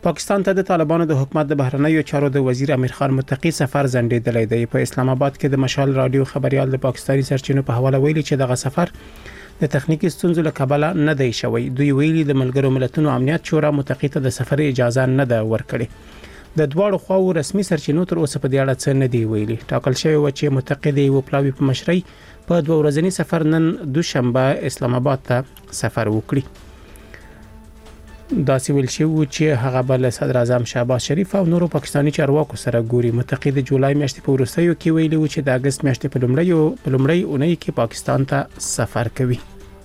پاکستان ته د طالبانو د حکومت د بهرنیو چارو د وزیر امیر خان متقی سفر ځنډیدلی دی. په اسلام آباد کې د مشال رادیو خبريال د پاکستاني سرچینو په حواله ویلي چې دغه سفر د تخنیکی ستونزو له کبله نه دی شوی. دوی ویلي د ملګرو ملتونو امنیت شورا متقی ته د سفر اجازه نه ده ورکړې. د دواړو خواو رسمي سرچینو تر اوسه په دې اړه څه نه دی ویلي. ټاکل شوی و چې متقی د یو پلاوی په مشرۍ په 2 ورځنی سفر نن دوشنبه اسلام آباد ته سفر وکړي. دا سیول شو چې هغه بل صدر اعظم شهباز شریف او نورو پاکستانی چارواکو سره ګوري. متقی د جولای میاشتې په وروستیو کې ویلي و چې د اگست میاشتې په لومړۍ اونۍ کې پاکستان ته سفر کوي.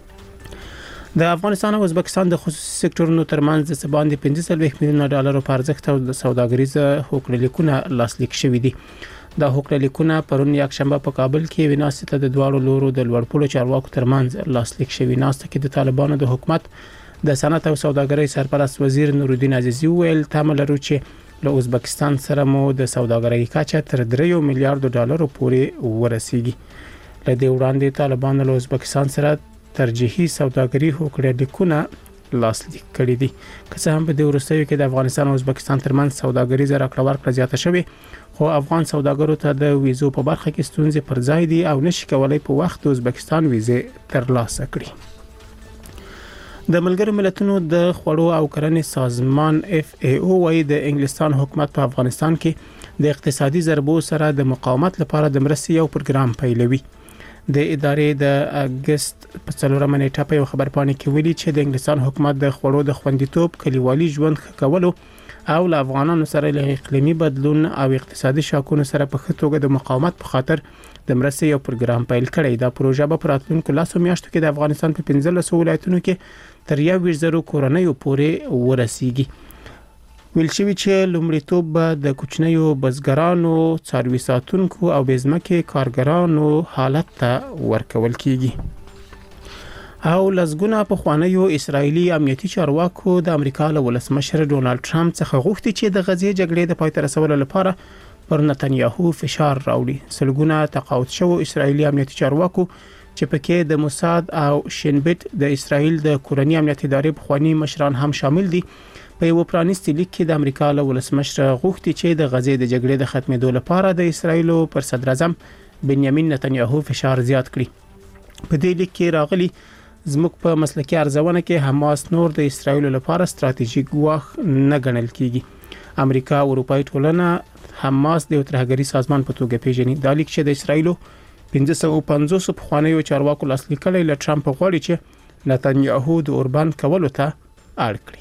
د افغانستان او ازبکستان د خصوصي سکتورونو ترمنځ د سباندې 15 میلیون ډالر په ارزښت او د سوداګریزه هوکړلیکونه لاسلیک شوي دي. دا هوکړلیکونه پرون یک شنبه په کابل کې وناسته د دواړو لورو د لوړپوړو چارواکو ترمنځ لاسلیک شوي. ناسته کې د طالبانو د حکومت د صنعت او سوداګرۍ سرپرست وزیر نورالدین عزیزی ویل تمه لرو چې له ازبکستان سره مو د سوداګرۍ کچه تر 3 میلیارډ ډالر پورې ورسیږي. له دې وړاندې طالبانو له ازبکستان سره ترجیحي سوداګري هوکړلیکونه لاسلیک کړي دي. که څه هم په دې وروستیو کې د افغانستان او ازبکستان ترمنځ سوداګریزه راکړه ورکړه زیاته شوې، خو افغان سوداګرو ته د ویزو په برخه کې ستونزې پر ځای دي او نشي کولای په وخت د ازبکستان ویزې ترلاسه کړي. د ملګرو ملتونو د خوړو او کرنې سازمان FAO وايي د انګلستان حکومت په افغانستان کې د اقتصادي ضربو سره د مقاومت لپاره د مرستې یو پروګرام پیلوي. د ادارې د اگست په 4 نیټه په یو خبرپاڼه کې ویلي چې د انګلستان حکومت د خوړو د خوندیتوب، کلیوالي ژوند ښه کولو او له افغانانو سره له اقلیمي بدلون او اقتصادي شاکونو سره په ښه توګه د مقاومت په خاطر د مرستې یو پروګرام پیل کړی. دا پروژه به په راتلونکو 10 میاشتو کې د افغانستان په 15 ولایتونو کې تر 1,000 کورنیو پورې ورسیږي. ویل شوی چې لومړیتوب به د کوچنیو بزګرانو، څاروي ساتونکو او بېځمکې کارګرانو حالت ته ورکول کیږي. او لزګونه په خوانیو اسرایلی امنیتي چارواکو د امریکا له ولسمشر ډونالد ټرمپ څخه غوښتي چې د غزې جګړې د پای ته رسولو لپاره پر نتنیاهو فشار راوړي. سلګونه تقاعد شوو اسرایلی امنیتي چارواکو چې پکې د موساد او شینبت د اسرایل د کورنۍ امنیتي ادارې پخوانی مشران هم شامل دي، په یو پرانیستي لیک کې د امریکا له ولسمشر غوښتي چې د غزې د جګړې د ختمېدو لپاره د اسرایل پر صدر اعظم بنیامین نتنیاهو فشار زیات کړي. په دې لیک کې راغلي زموږ په مسلکي ارزونه کې حماس نور د اسرایل لپاره ستراتیژیک ګواښ نه ګڼل کیږي. امریکا او اروپאי ټولنه حماس د ترهګری سازمان په توګه پیژني. دا لیک چې د اسرایل 550 پخوانیو چارواکو لاسلیک کړي له ټرمپ غواړي چې نتنیاهو د اوربان کولو ته اړ کړي.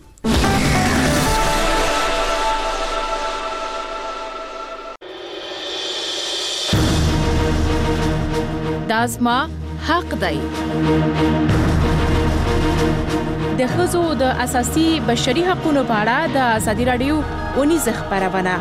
دازما حق دی. د ښځو د اساسي بشري حقوقو په اړه د ازادي رادیو ونیز خبرونه.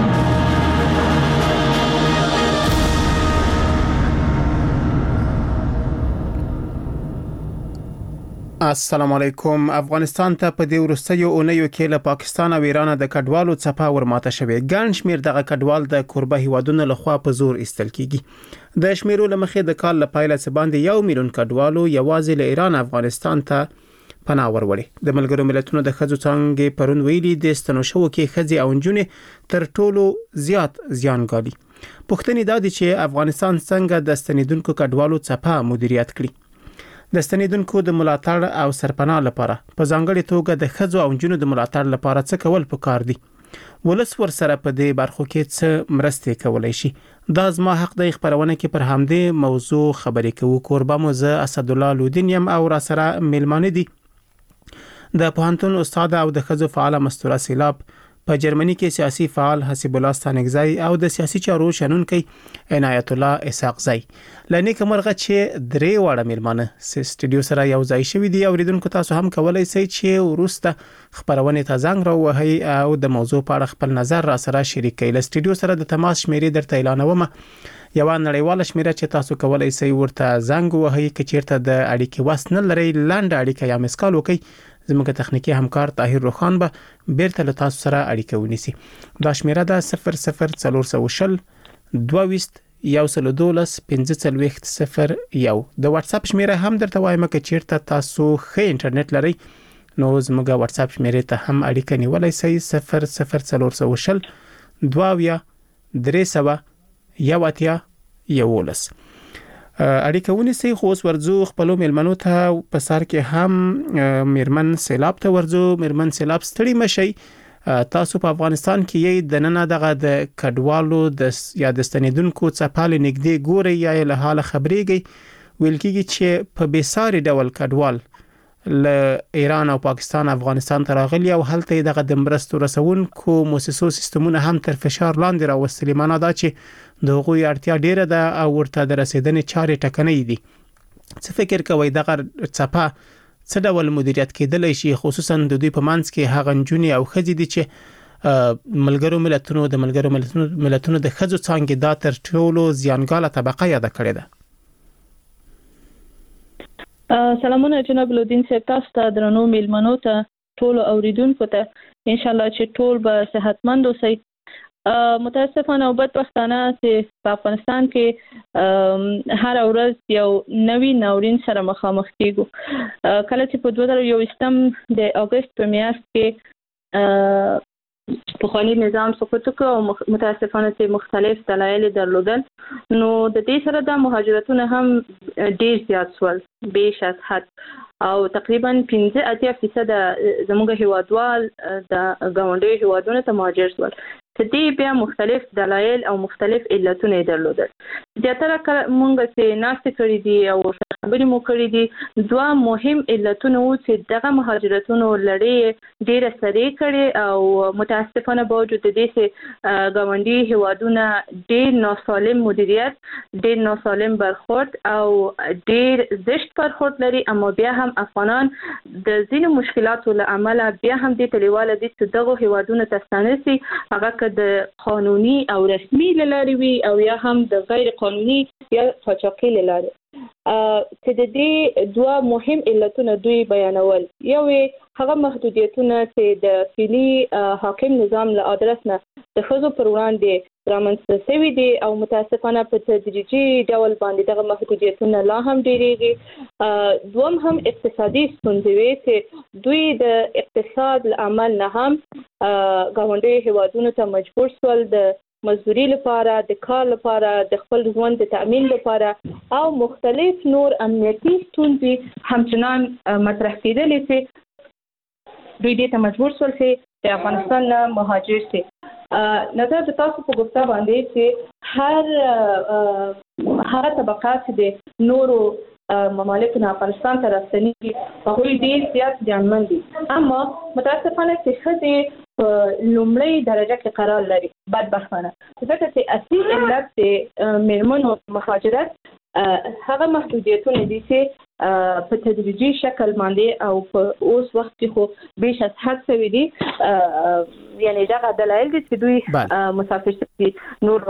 السلام علیکم. افغانستان ته په دې وروستیو اونیو کې له پاکستان او ایران د کډوالو څپه ورماته شوې. ګڼ شمیر دغه کډوال د کوربه هیوادونو لخوا په زور ایستل کیږي. د شمیرو لمخې د کال لپاره باندې 1 میلیون کډوالو یوازې له ایران افغانستان ته پناه وروړي. د ملګرو ملتونو د ښځو څنګه پرون ویلي د ستنو شو کې ښځې او نجونې تر ټولو زیات زیان ګالي. پوښتنه دا ده چې افغانستان څنګه د ستنیدونکو کډوالو څپه مدیریت کړي. د ستنیدونکو د ملاتړ او سرپناه لپاره په ځانګړي توګه د ښځو او نجونو د ملاتړ لپاره څه کول پکار دي. ولس ور سره په دې برخو کې څه مرستې کولای شي. دا زما حق د خبرونه کې پر همدې موضوع خبرې کوو. قربان موزه اسد الله لودین یم او را سره ملمانه دي د پوهنتون استاد او د ښځو فعال مستوره سیلاب، په جرمني کې سیاسي فعال حسیب الله ستانګزی او د سیاسي چارو شنونکي عنایت الله اسحاقزی. لنی کومرغه چې درې وړه ملمانه سټډیو سره یو ځای شوی دی. اوریدونکو تاسو هم کولای شئ چې ورسته خبرونه ته زنګ راوهئ او د موضوع په اړه خپل نظر را سره شریک کړئ. له سټډیو سره د تماس شمیرې درته اعلانوم. یو نړیواله شمیره چې تاسو کولای شئ ورته زنګ وهئ که چیرته د اړیکې وس نه لرئ. لاندې اړیکه یا مسکال وکړئ. زموږ تخنیکی همکار طاهر روخان به بیرته له تاسو سره اړیکه ونیسي. دا شمیره ده 00420 22 112 1540 1. د واتس اپ شمیره هم درته وایم که چیرته تاسو ښه انټرنیټ لرئ نو زموږ واتس اپ شمیرې ته هم اړیکه نیولای شئ 00420 22 300 یواتیا یولس اړیکه ونیسئ. خو اوس ورځو خپل میلمنو ته په سر کې هم میرمن سیلاب ته ورځو. میرمن سیلاب ستړي مشي. تاسو په افغانستان کې یې د نن دغه د کډوالو د یا د ستنیدونکو څپاله نګدي ګوري یا له حال خبريږي. ویل کېږي چې په بیساري ډول کډوال له ایران او پاکستان افغانستان ته راغلي او هلته دغه د مرستو رسونکو موسسو سیستمونه هم تر فشار لاندې راوستلي. معنا دا چې دغه اړتیا ډیره ده او ورته د رسیدنې چارې ټکنۍ دي. څه فکر کوئ دغه څپه څه ډول مدیریت کېدلی شي، خصوصا د دوی په منځ کې هغه نجونې او ښځې دي چې ملګرو ملتونو د د ښځو څانګې دا تر ټولو زیانګاله طبقه یاد کړې ده؟ سلامونه جناب لودین صاحب، تاسو ته درنو میلمنو ته ټول اوریدونکو ته ان شاء الله چې ټول به صحتمند اوسئ. متاسفانه او بدبختانه چې په افغانستان کې هر ورځ یو نوی ناورین سره مخامخ کیږو. کله چې په 2021 د اگست په میاشت کې پخوانی نظام سقوط وکړ او متاسفانه چې مختلف دلایل درلودل، نو د دې سره د مهاجرتونه هم ډیر زیات شول بیش از حد او تقریبا 15% زموږ هیوادوال د ګاونډي هیوادونو ته مهاجر شول. دې بیا مختلف دلایل او مختلف علتونه درلودل. زیاتره مونږ چې ناشته کړې دي او خبرې مو کړې دي، دوه مهم علتونه وو چې دغه مهاجرتونو لړۍ ډیره سریع کړې او متاسفانه باوجود دې چې ګاونډي هیوادونه ډیر ناسالم مدیریت، ډیر ناسالم برخورد او ډیر زشت برخورد لري، اما بیا هم افغانان د ځینو مشکلاتو له امله بیا هم دې تلیواله دي چې دغه هیوادونو ته ستانسي، هغه د قانوني او رسمي لاري وي او یا هم د غیر قانوني یا قاچاقي لاري. چې د دې دوه مهم علتونه دوی بیانول. یو هغه محدودیتونه چې د فعلی حاکم نظام له ادرس نه د ښځو پر وړاندې رامنځته شوي دي او متاسفانه په تدریجي ډول باندې دغه محدودیتونه لا هم ډیریږي. دوم هم اقتصادي ستونزې وي چې دوی د اقتصاد له عمل نه هم ګاونډي هیوادونو ته مجبور شول د مزدوري لپاره، د کار لپاره، د خپل ژوند د تأمین لپاره او مختلف نور امنیتي ستونزې همچنان مطرح کېدلې چې دوی دې ته مجبور شول چې د افغانستان نه مهاجر شي. نظر د تاسو په ګفته باندې چې هر طبقات د نورو ممالک نه افغانستان ته راستنېږي هغوی ډېر زیات زیانمن دي، اما متاسفانه چې ښځې په لومړۍ درجه کې قرار لري بدبختانه، ځکه چې اصلي علت د میرمنو مهاجرت هغه محدودیتونه دي چې په تدریجي شکل باندې او په اوس وخت کې خو بیش از حد شوي دي. یعنی دغه دلایل دي چې دوی مسافر شي نور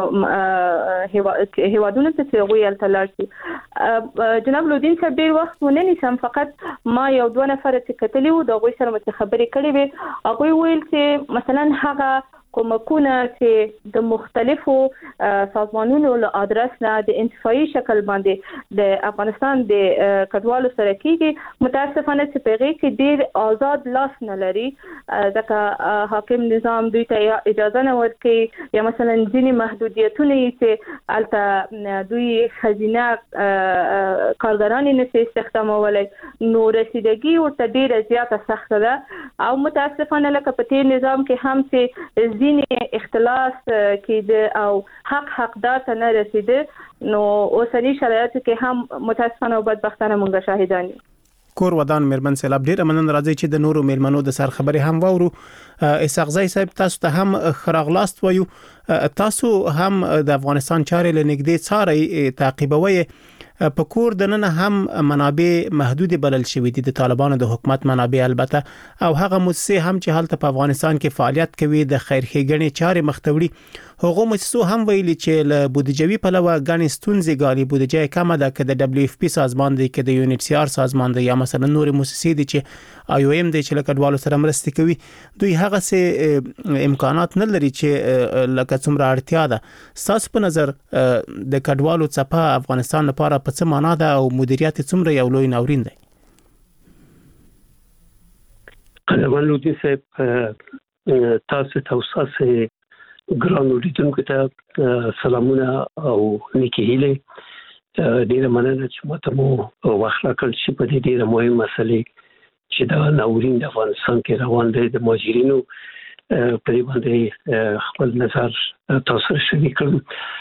هیوادونو ته چې هغوی هلته لاړ شي. جناب لودین صاحب ډېر وخت ونه نیسم، فقط ما یو دوه نفره چې کتلي وو د هغوی سره مې خبرې کړې وې. هغوی ویل چې مثلا هغه کومکونه چې د مختلفو سازمانونو له ادرس نه د انتفاعي شکل باندې د افغانستان د کډوالو سره کېږي، متاسفانه چې په هغې کې ډېر آزاد لاس نه لري، ځکه حاکم نظام دوی ته اجازه نه ورکوي یا مثلا ځینې محدودیتونه یې چې هلته دوی ښځینه کارګرانې نشي استخدامولی، نو رسیدګي ورته ډېره زیاته سخته ده او متاسفانه لکه په تېر نظام کې هم چې ځینې اختلاس کېده او حقدار ته نه رسیده، نو اوسني شرایطو کې هم متاسفانه او بدبختانه مونږ شاهدان یو. کور ودان میرمن سیلاب ډیر مننه. راځي چې د نورو میرمنو د سر خبري هم وورو. اسحاق زئی صاحب تاسو ته هم خراغلاست وایو. تاسو هم د افغانستان چارې لنګدې څاري تعقیبوي. په کور د نن هم منابع محدود بلل شوې دي د طالبانو د حکومت منابع، البته او هغه مؤسسې هم چې حالت په افغانستان کې فعالیت کوي د خیرخېګنې چارې مختوړي، هغه مؤسسو هم ویلي چې له بودیجوي پلوه غني ستونزې غالي بودیجه کمه ده، کې د WFP سازمان دی، کې د UNHCR سازمان دی یا مثلا نور مؤسسې دي چې IOM دی چې لکډوالو سره مرسته کوي، دوی هغه سه امکانات نه لري چې لکه څومره اړتیا ده. تاسو په نظر د کډوالو څپه افغانستان لپاره په څه معنا ده او مدیریت څومره یو لوی ناورین دی؟ قدرمن لودي صاحب تاسو ګران اوریدونکو ته سلامونه او نیکی هیله. ډیره مننه چې ماته مو وخت راکړ چې په دې ډیره مهمه مسلې چې د ناورین د افغانستان کې روان دي د مهاجرینو په دې باندې خپل نظر تاسو سره شریک کړم.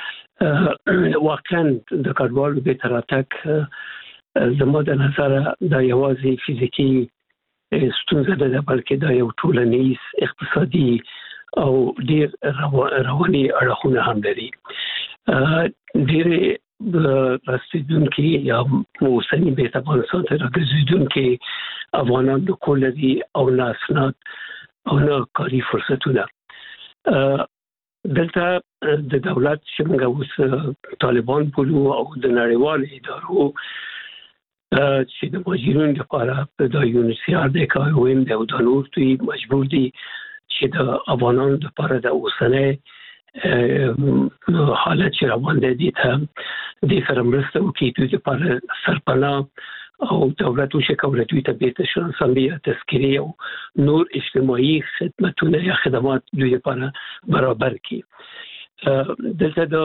واقعا د کډوالو د تراتک زموږ د نظر د یوازې فزیکی ستونزه ده، بلکې دا یو ټولنیز اقتصادي او ډیر رواني اړخونه هم لري. ډېر راستیدونکو یا موسمي به افغانستان ته راګرځېدونکو افغانان د کولري او ناسنات او نه کاری فرصتونه دلته د دولت چې موږ اوس طالبان بولو او د نړیوال ادارو چې د مهاجرینو لپاره د یونیسیار د کارویم د نور دوی مجبور دي چې د افغانانو لپاره د اوسنۍ حالت چې روان دي ته د سره مرسته وکړي، دوی لپاره سرپناه او دولت وشکوي دوی ته به شناسنامه تذکری او نور اجتماعي خدماتونه یا خدمات دوی لپاره برابر کړي. دلته د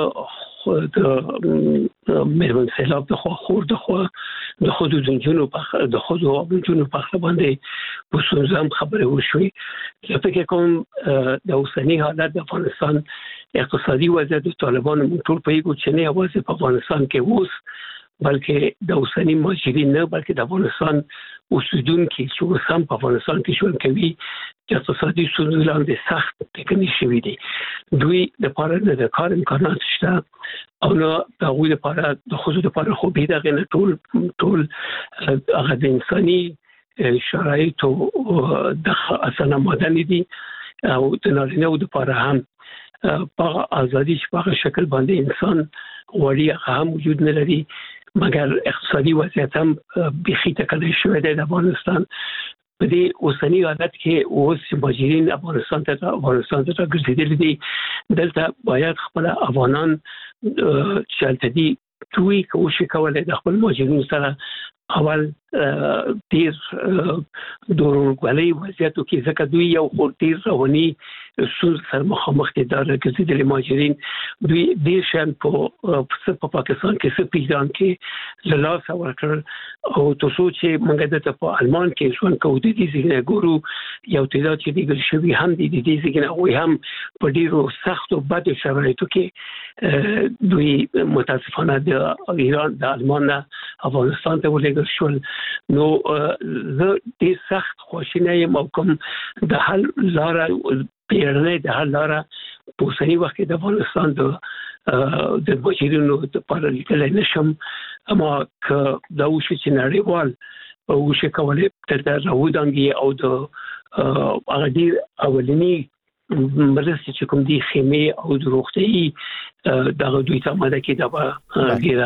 مېرمن سیلاب د خور د خود د جنونو په د خود او جنونو په باندې وسوزم خبره وشوي. زه فکر کوم د اوسنی حالت د افغانستان اقتصادي وضعیت د طالبانو ټول په یو چې نه اوسه په افغانستان کې اوس بلکې د اوسنی مهاجرین نه بلکې د افغانستان اوسیدونکو چې هم په افغانستان کې ژوند کوي د اقتصادي ستونزو لاندې سخت ټکني شوي دي. دوی د لپاره د کار امکانات شته او نو د هغوی لپاره د خصوصي لپاره خو به دغه ټول هغه د انساني شرایطو د اسانه مدني دي او د نارینه‌و لپاره هم په ازادي په شکل باندې انسان وړي هم وجود نه لري، مګر اقتصادي وضعیت هم بخي تکلیف شوی دی. د افغانستان په دې اوسنی حالت کې اوس مهاجرین افغانستان ته ګرځېدل دي. دلته باید خپل افغانان چې دي دوی کوشش کولای د خپل مهاجرینو سره اول ډیر دورغولي وضعیت کې ځکه دوی یو خورتیر رواني سره مخامخ دي. دا ګرځېدل مهاجرین دوی د شان په پاکستان کې څه پیژان کې لاس ورکړ او تاسو چې موږ د په آلمان کې ژوند کوو د دې ځای ګورو یو تعداد چې دیګل شوی هم دي د دې ځای نه هم په ډیرو سخت او بد شرایطو کې دوی متاسفانه د ایران د آلمان افغانستان ته ولېږل شول. نو زه دې سخت خوشاله یم او کوم د حل لاره پیرنه د حل لاره په اوسنی وخت کې د افغانستان د مهاجرینو لپاره لیکل نشم، اما که دا وشي چې نړیوال وشي کولای تر راودانګي او د هغه ډیر اولنی مرسته چې کوم دي خیمه او د روغتي دغه دوی ته ماده کې دا ډیره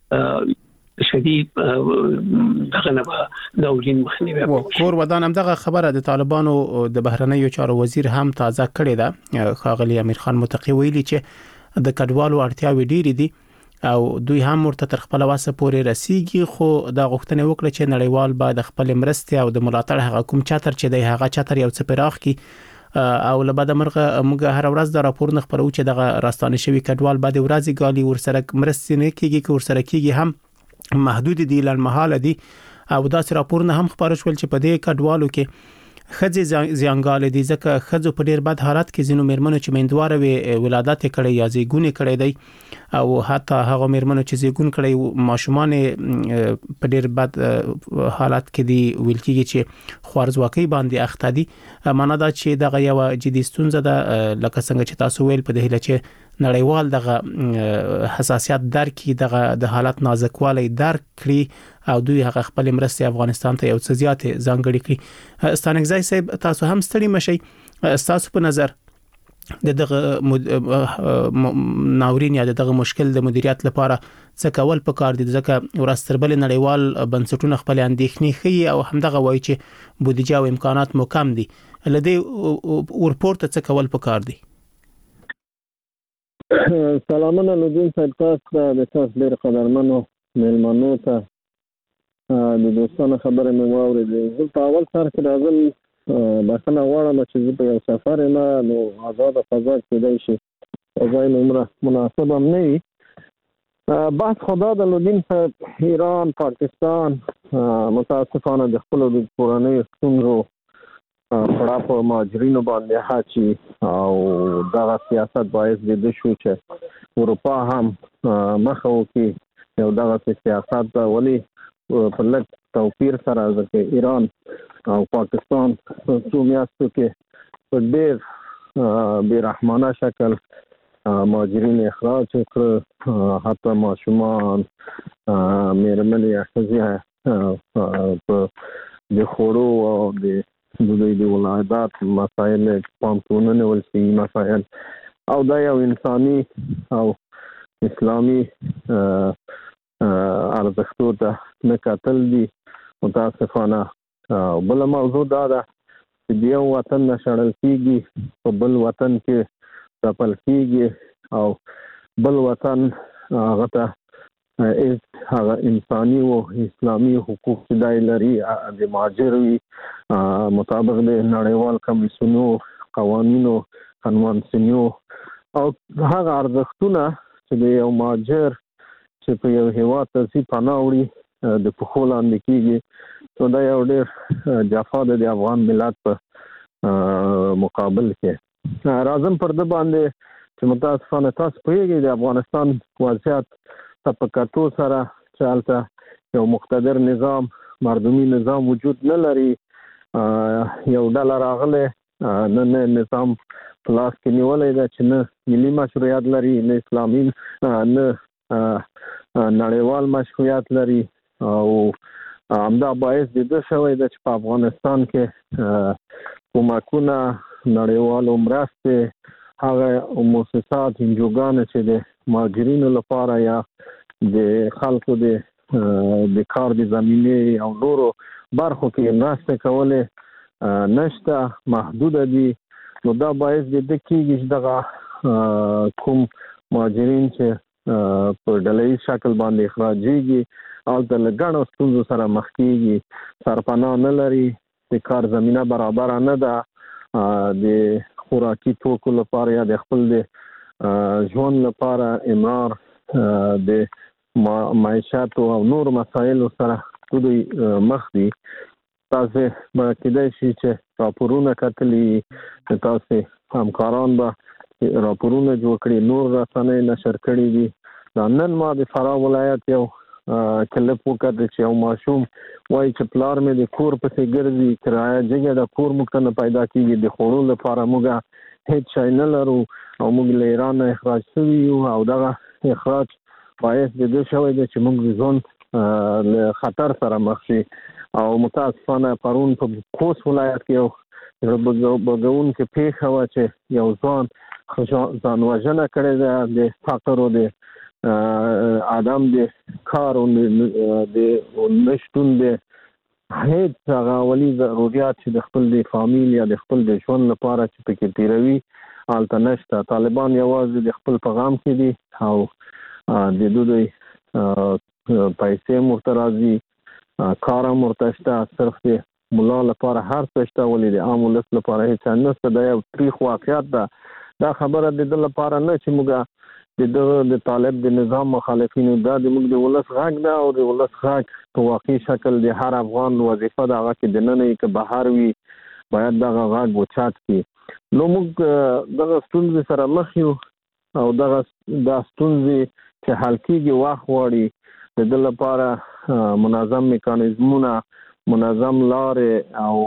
شدید دغه نه داولین مخنیوي کور ودان هم دغه خبره د طالبانو د بهرنیو چارو وزیر هم تازه کړې ده. ښاغلي امیر خان متقی ویلي چې د کډوالو اړتیاوې ډېرې دي او دوی هم ورته تر خپل واسه پورې رسیږي، خو دا غوښتنه وکړه چې نړیوال باید خپل مرستې او د ملاتړ هغه کوم چاتر چې دی هغه چاتر یو څه پراخ کی او لبد مرغه موږ هر ورځ د راپور نه خبرو چې دغه راستانه شوی کډوال بعد ورځي غالي ورسره مرستې نه کیږي که ورسره کیږي هم محدود دي لنمحاله دي او داس راپورونه هم خبر شول چې په دې کډوالو کې خځې زیانګال دي ځکه خځو په ډیر بد حالت کې زینو مېرمنو چې میندواره وي ولادت کړي یا زیګونه کړي دی او حتی هغه مېرمنو چې زیګون کړي ماشومان په ډیر بد حالت کې دي ویل کېږي چې خوارزواکۍ باندې اخته دي. معنا دا چې دغه یو جدي ستونزه ده لکه څنګه چې تاسو ویل په دې هله چې نړیوال دغه حساسیت درکې دغه د حالت نازکوالی درک کړي او دوی هغه خپل مرستې افغانستان ته یو څه زیات ځانګړي کړي. ستانګزای صاحب تاسو هم ستړي مشي، تاسو په نظر دغه ناورین یا دغه مشکل د مدیریت لپاره څه کول پکار دي؟ ځکه ورستربل نړیوال بنسټونه خپل اندېښنې خي او همدغه وایي چې بودیجه او امکانات مو کم دي، لدې ورپورت څه کول پکار دي؟ سلامونه لودین صاحب، تاسو د تاسو ډېر قدرمنو مېلمنو ته د دوستانه خبره مې واورېدې. زه په اول سر کې راځم بخنه غواړم چې زه په یو سفر یم نو آزاد فضا کېدای شي ځای عمره مناسب هم نه وي. بحث خدا د لودین په ایران پاکستان متاسفانه د خپلو د کورنۍ ستونزو پړه په مهاجرینو باندې حاچي او دغه سیاست باعث د دې شو چې اروپا هم مخه وکړي یو دغه سیاست به ولې په لږ توپیر سره ځکه ایران او پاکستان په څو میاشتو کې په ډېر بېرحمانه شکل مهاجرین اخراج کړ، حتی ماشومان مېرمنې ښځې په د خوړو او د دوی د ولادت مسایل پام کې ونه نیول شي مسایل او دا یو انساني او اسلامي ارزښتو ته نه کتل دي متاسفانه. بل موضوع دا ده چې د یو وطن نه شړل کېږي په بل وطن کې ځپل کېږي او بل وطن هغه ته هغه انساني او اسلامي حقوق چې دای لري د مهاجر وي مطابق د نړیوال کمیسیونو قوانینو کنوانسیونو او هغه ارزښتونه چې د یو مهاجر چې په یو هیواد ته ځي پناه وړي د پښو لاندې کېږي نو دا یو ډېر جفا ده د افغان ملت په مقابل کې. راځم پر ده باندې چې متاسفانه تاسو پوهېږئ د افغانستان وضعیت ته په کتو سره چې هلته یو مقتدر نظام مردمي نظام وجود نه لري، یو ډله راغلی نه نظام په لاس کې نیولی ده چې نه ملي مشروعیت لري نه اسلامي نه نړیوال مشروعیت لري او همدا باعث د ده شوی ده چې په افغانستان کې کومکونه نړیوالو مرستې هغه مؤسسات انجوګانې چې د مهاجرینو لپاره یا د خلکو د کار د زمینې او نورو برخو کې مرسته کولې نشته، محدوده دي. نو دا باعث د دې کېږي چې دغه کوم مهاجرین چې په ډلهییز شکل باندې اخراجېږي هلته له ګڼو ستونزو سره مخ کېږي، سرپناه نه لري، د کار زمینه برابره نه ده، د خوراکي توکو لپاره یا د خپل د ژوند لپاره امرار د معیشت او نور مسایلو سره دوی مخ دي. تاسو به کېدای شي چې راپورونه کتلي، تاسو همکاران به راپورونه جوړ کړي، نور رسنۍ نشر کړي دي. دا نن ما د فراه ولایت یو کلپ وکړ چې یو ماشوم وایي چې پلار مې د کور پسې ګرځي، کرایه جګه د کور موږ ته نه پیدا کېږي، د خوړو لپاره موږ هیڅ شی نه لرو او موږ له ایران نه اخراج شوي یو او دغه اخراج باعث د دې شوی دی چې موږ ژوند له خطر سره مخ شي. او متاسفانه پرون په خوست ولایت کې یو بګونکې پیښه وه چې یو ځوان ځان وژنه کړې ده د فقر او د عدم د کار او د نشتون د هیڅ هغه اولي ضروريات چې د خپل د فامیل یا د خپل د ژوند لپاره چې پکې تیروي هلته نشته. طالبان یوازې د خپل پیغام کې دي او د دوی پیسې ورته راځي، کار هم ورته شته، صرف د ملا لپاره هر څه شته ولې د عام ولس لپاره هیڅ نشته. دا یو تریخ واقعیت ده. دا خبره د ده لپاره نه چې موږ د طالب د نظام مخالفینو دا د موږ د ولس غږ ده او د ولس غږ په واقعي شکل د هر افغان وظیفه ده هغه کې دننه یې که بهر وي باید دغه غږ اوچت کړي. نو موږ دغه ستونزې سره مخ یو او دا ستونزې چې حل کېږي وخت غواړي. د ده لپاره منظم میکانیزمونه، منظم لارې او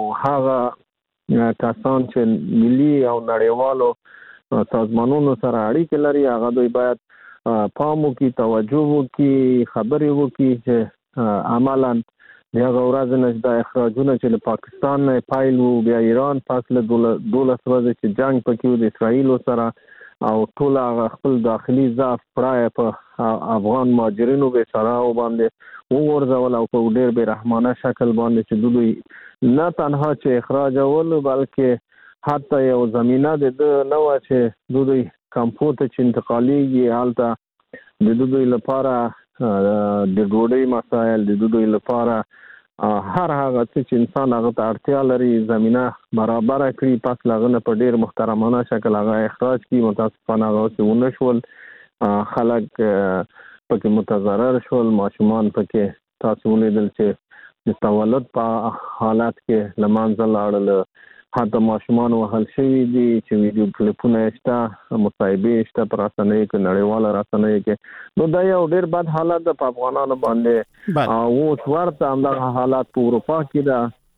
هغه کسان چې ملي او نړیوالو سازمانونو سره اړیکې لري هغه دوی باید پام وکړي، توجه وکړي، خبرې وکړي چې عملاً د هغه ورځې نه د اخراجونه چې له پاکستان نه پیل وو، بیا ایران پس له 12 ورځې چې جنګ پکې و د اسرائیلو سره او ټول هغه خپل داخلي ضعف پرایه په افغان مهاجرینو بیچارهو باندې وغورځول او په ډېر بېرحمانه شکل باندې چې دوی نه تنها چې اخراجول بلکې حتی یو زمینه د ده نه وه چې دوی کمپو ته چې انتقالیږي هلته د دوی لپاره د ډوډۍ مسایل، د دوی لپاره هر هغه چې انسان هغه ته اړتیا لري زمينه برابر کړي، پس لغنه په ډیر محترمانه شکل هغه اخراج کړي. متاسفانه هغه څه ونه شول، خلک پکې متضرر شول، ماشومان پکې تاسو ولیدل چې د تولد په حالت کې لمانځل لاړل، حتی ماشومان وهل شوي دي چې ویډیو کلیپونه شته، مصاحبې شته پر رسنیو کې، نړیواله رسنیو کې. نو دا یو ډیر بد حالت ده په افغانانو باندې، او اوس ورته همدغه حالات په اروپا کې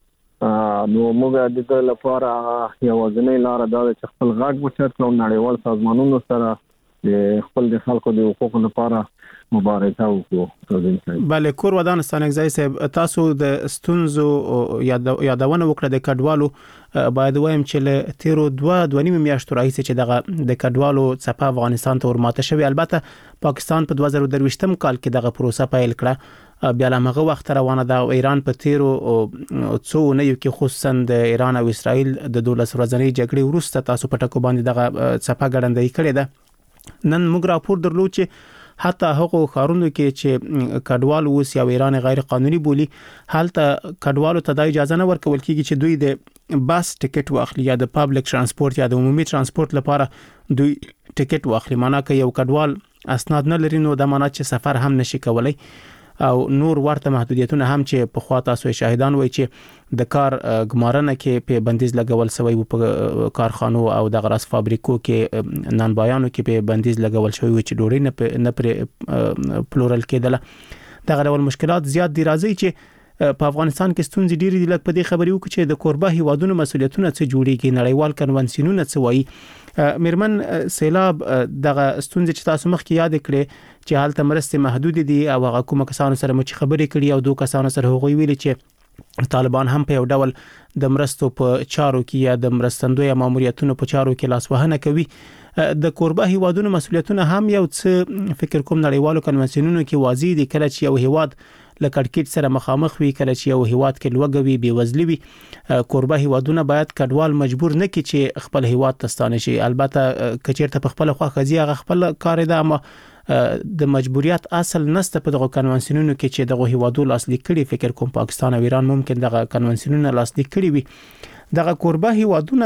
ده. نو موږ د دې لپاره یوازینۍ لاره دا ده چې خپل غږ اوچت کړو، نړیوال سازمانونو سره د خپل د خلکو د حقوقو لپاره مبارزه وکړو. بله، کور ودان ستانکزی صاحب، تاسو د ستونزو یادونه وکړه د کډوالو. باید وایم چې له تیرو 2.5 میاشتو راهیسې چې دغه د کډوالو څپه افغانستان ته ورماته شوی. البته پاکستان په 2023م کال کې دغه پروسه پیل کړه، بیا له هغه وخت روانه ده. ایران په تیرو څو نه یو کې خصوصا د ایران او اسرائیل د 12 ورځنۍ جګړې وروسته تاسو په ټکو باندې دغه څپه ګړندۍ کړې ده. نن موږ راپور درلود چې حتی هغه خارونو کې چې کډوال اوس یا ایران غیر قانوني بولی، حالته کډوالو ته د اجازه نه ورکول کیږي چې دوی د باس ټیکټ واخلي یا د پابلیک ترانسپورت یا د عمومي ترانسپورت لپاره دوی ټیکټ واخلي. معنی که یو کډوال اسناد نه لري نو د معنی چې سفر هم نشي کولای، او نور ورته محدودیتونه هم چې په خوا تاسو شاهدان وای چې د کار ګمارنه کې په بندیز لګول شوی و، په کارخانو او د غراس فابریکو کې نانبایانو کې په بندیز لګول شوی و چې ډوړې نه پر پلورل کېدله. دغه ډول مشکلات زیات دي. راځي چې په افغانستان کې ستونزې ډېرې دي. لکه په دې خبرې وکړو چې د کوربه هیوادونو مسولیتونه څه جوړیږي، نړیوال کنونسیونونه څه وایي. میرمن سیلاب، دغه ستونزې چې تاسو مخکې یاد کړې چې حالت مرستې محدود دي او هغه کومه کسانو سره مو چې خبرې کړي او دوه کسانو سره هغوی ویلي چې طالبان هم په یو ډول د مرستو په چارو کې یا د مرستندوی ماموریتونو په چارو کې لاسوهنه کوي. د کوربه هیوادونو مسولیتونه هم یو څه فکر کوم نړیوالو کنونسیونونو کې واضح دي. کله چې یو هیواد لکړکټ سره مخامخ وي، کله چې یو هیواد کې لوګوي بیوزلي وي، کوربه هیوادونه باید کډوال مجبور نه کړي چې خپل هیواد ته ستانه شي. البته کچېرته په خپل خوا خزي هغه خپل کار ده، اما د مجبوریت اصل نسته په دغه کنونسیونونو کې چې دغه هیوادو لاسلیک کړي. فکر کوم پاکستان او ایران ممکن دغه کنونسیونونه لاسلیک کړي وي. دغه کوربه هیوادونه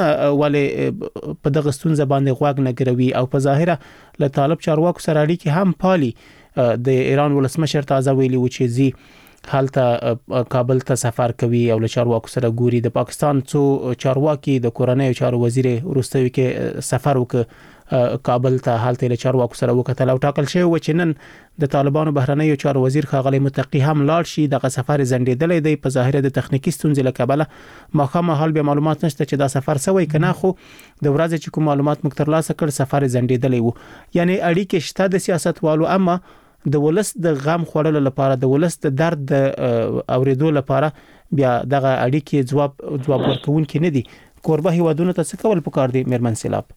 ولې په دغه ستونزه باندې غوږ نه ګروي او په ظاهره له طالب چارواکو سره اړیکې هم پالي. د ایران ولسمشر تازه ویلي و چې زی حالته کابل ته سفر کوي او له چارواکو سره ګوري. د پاکستان څو چارواکي د کورنۍ چارو وزیر وروستوي کې سفر وکړ کابل ته، حالته له چارواکو سره وکتل او ټاکل شوی و چې نن د طالبانو بهرنیو چارو وزیر ښاغلی متقی هم لاړ شي. دغه سفر زندېدلی دی. په ظاهر د تخنیکی ستونزې له کبله ماخامه حال به معلومات نشته چې دا سفر سوی کنه، خو د ورځې چې کوم معلومات موږ ترلاسه کړ سفر زندېدلی و. یعنی اړیکې شته د سیاستوالو، اما د ولس د غم خوړلو لپاره، د ولس د درد اوریدو لپاره بیا دغه اړیکې جواب ورکوونکې نه دي. کوربه هیوادونو ته څه کول پکار دي؟ میرمن سیلاب.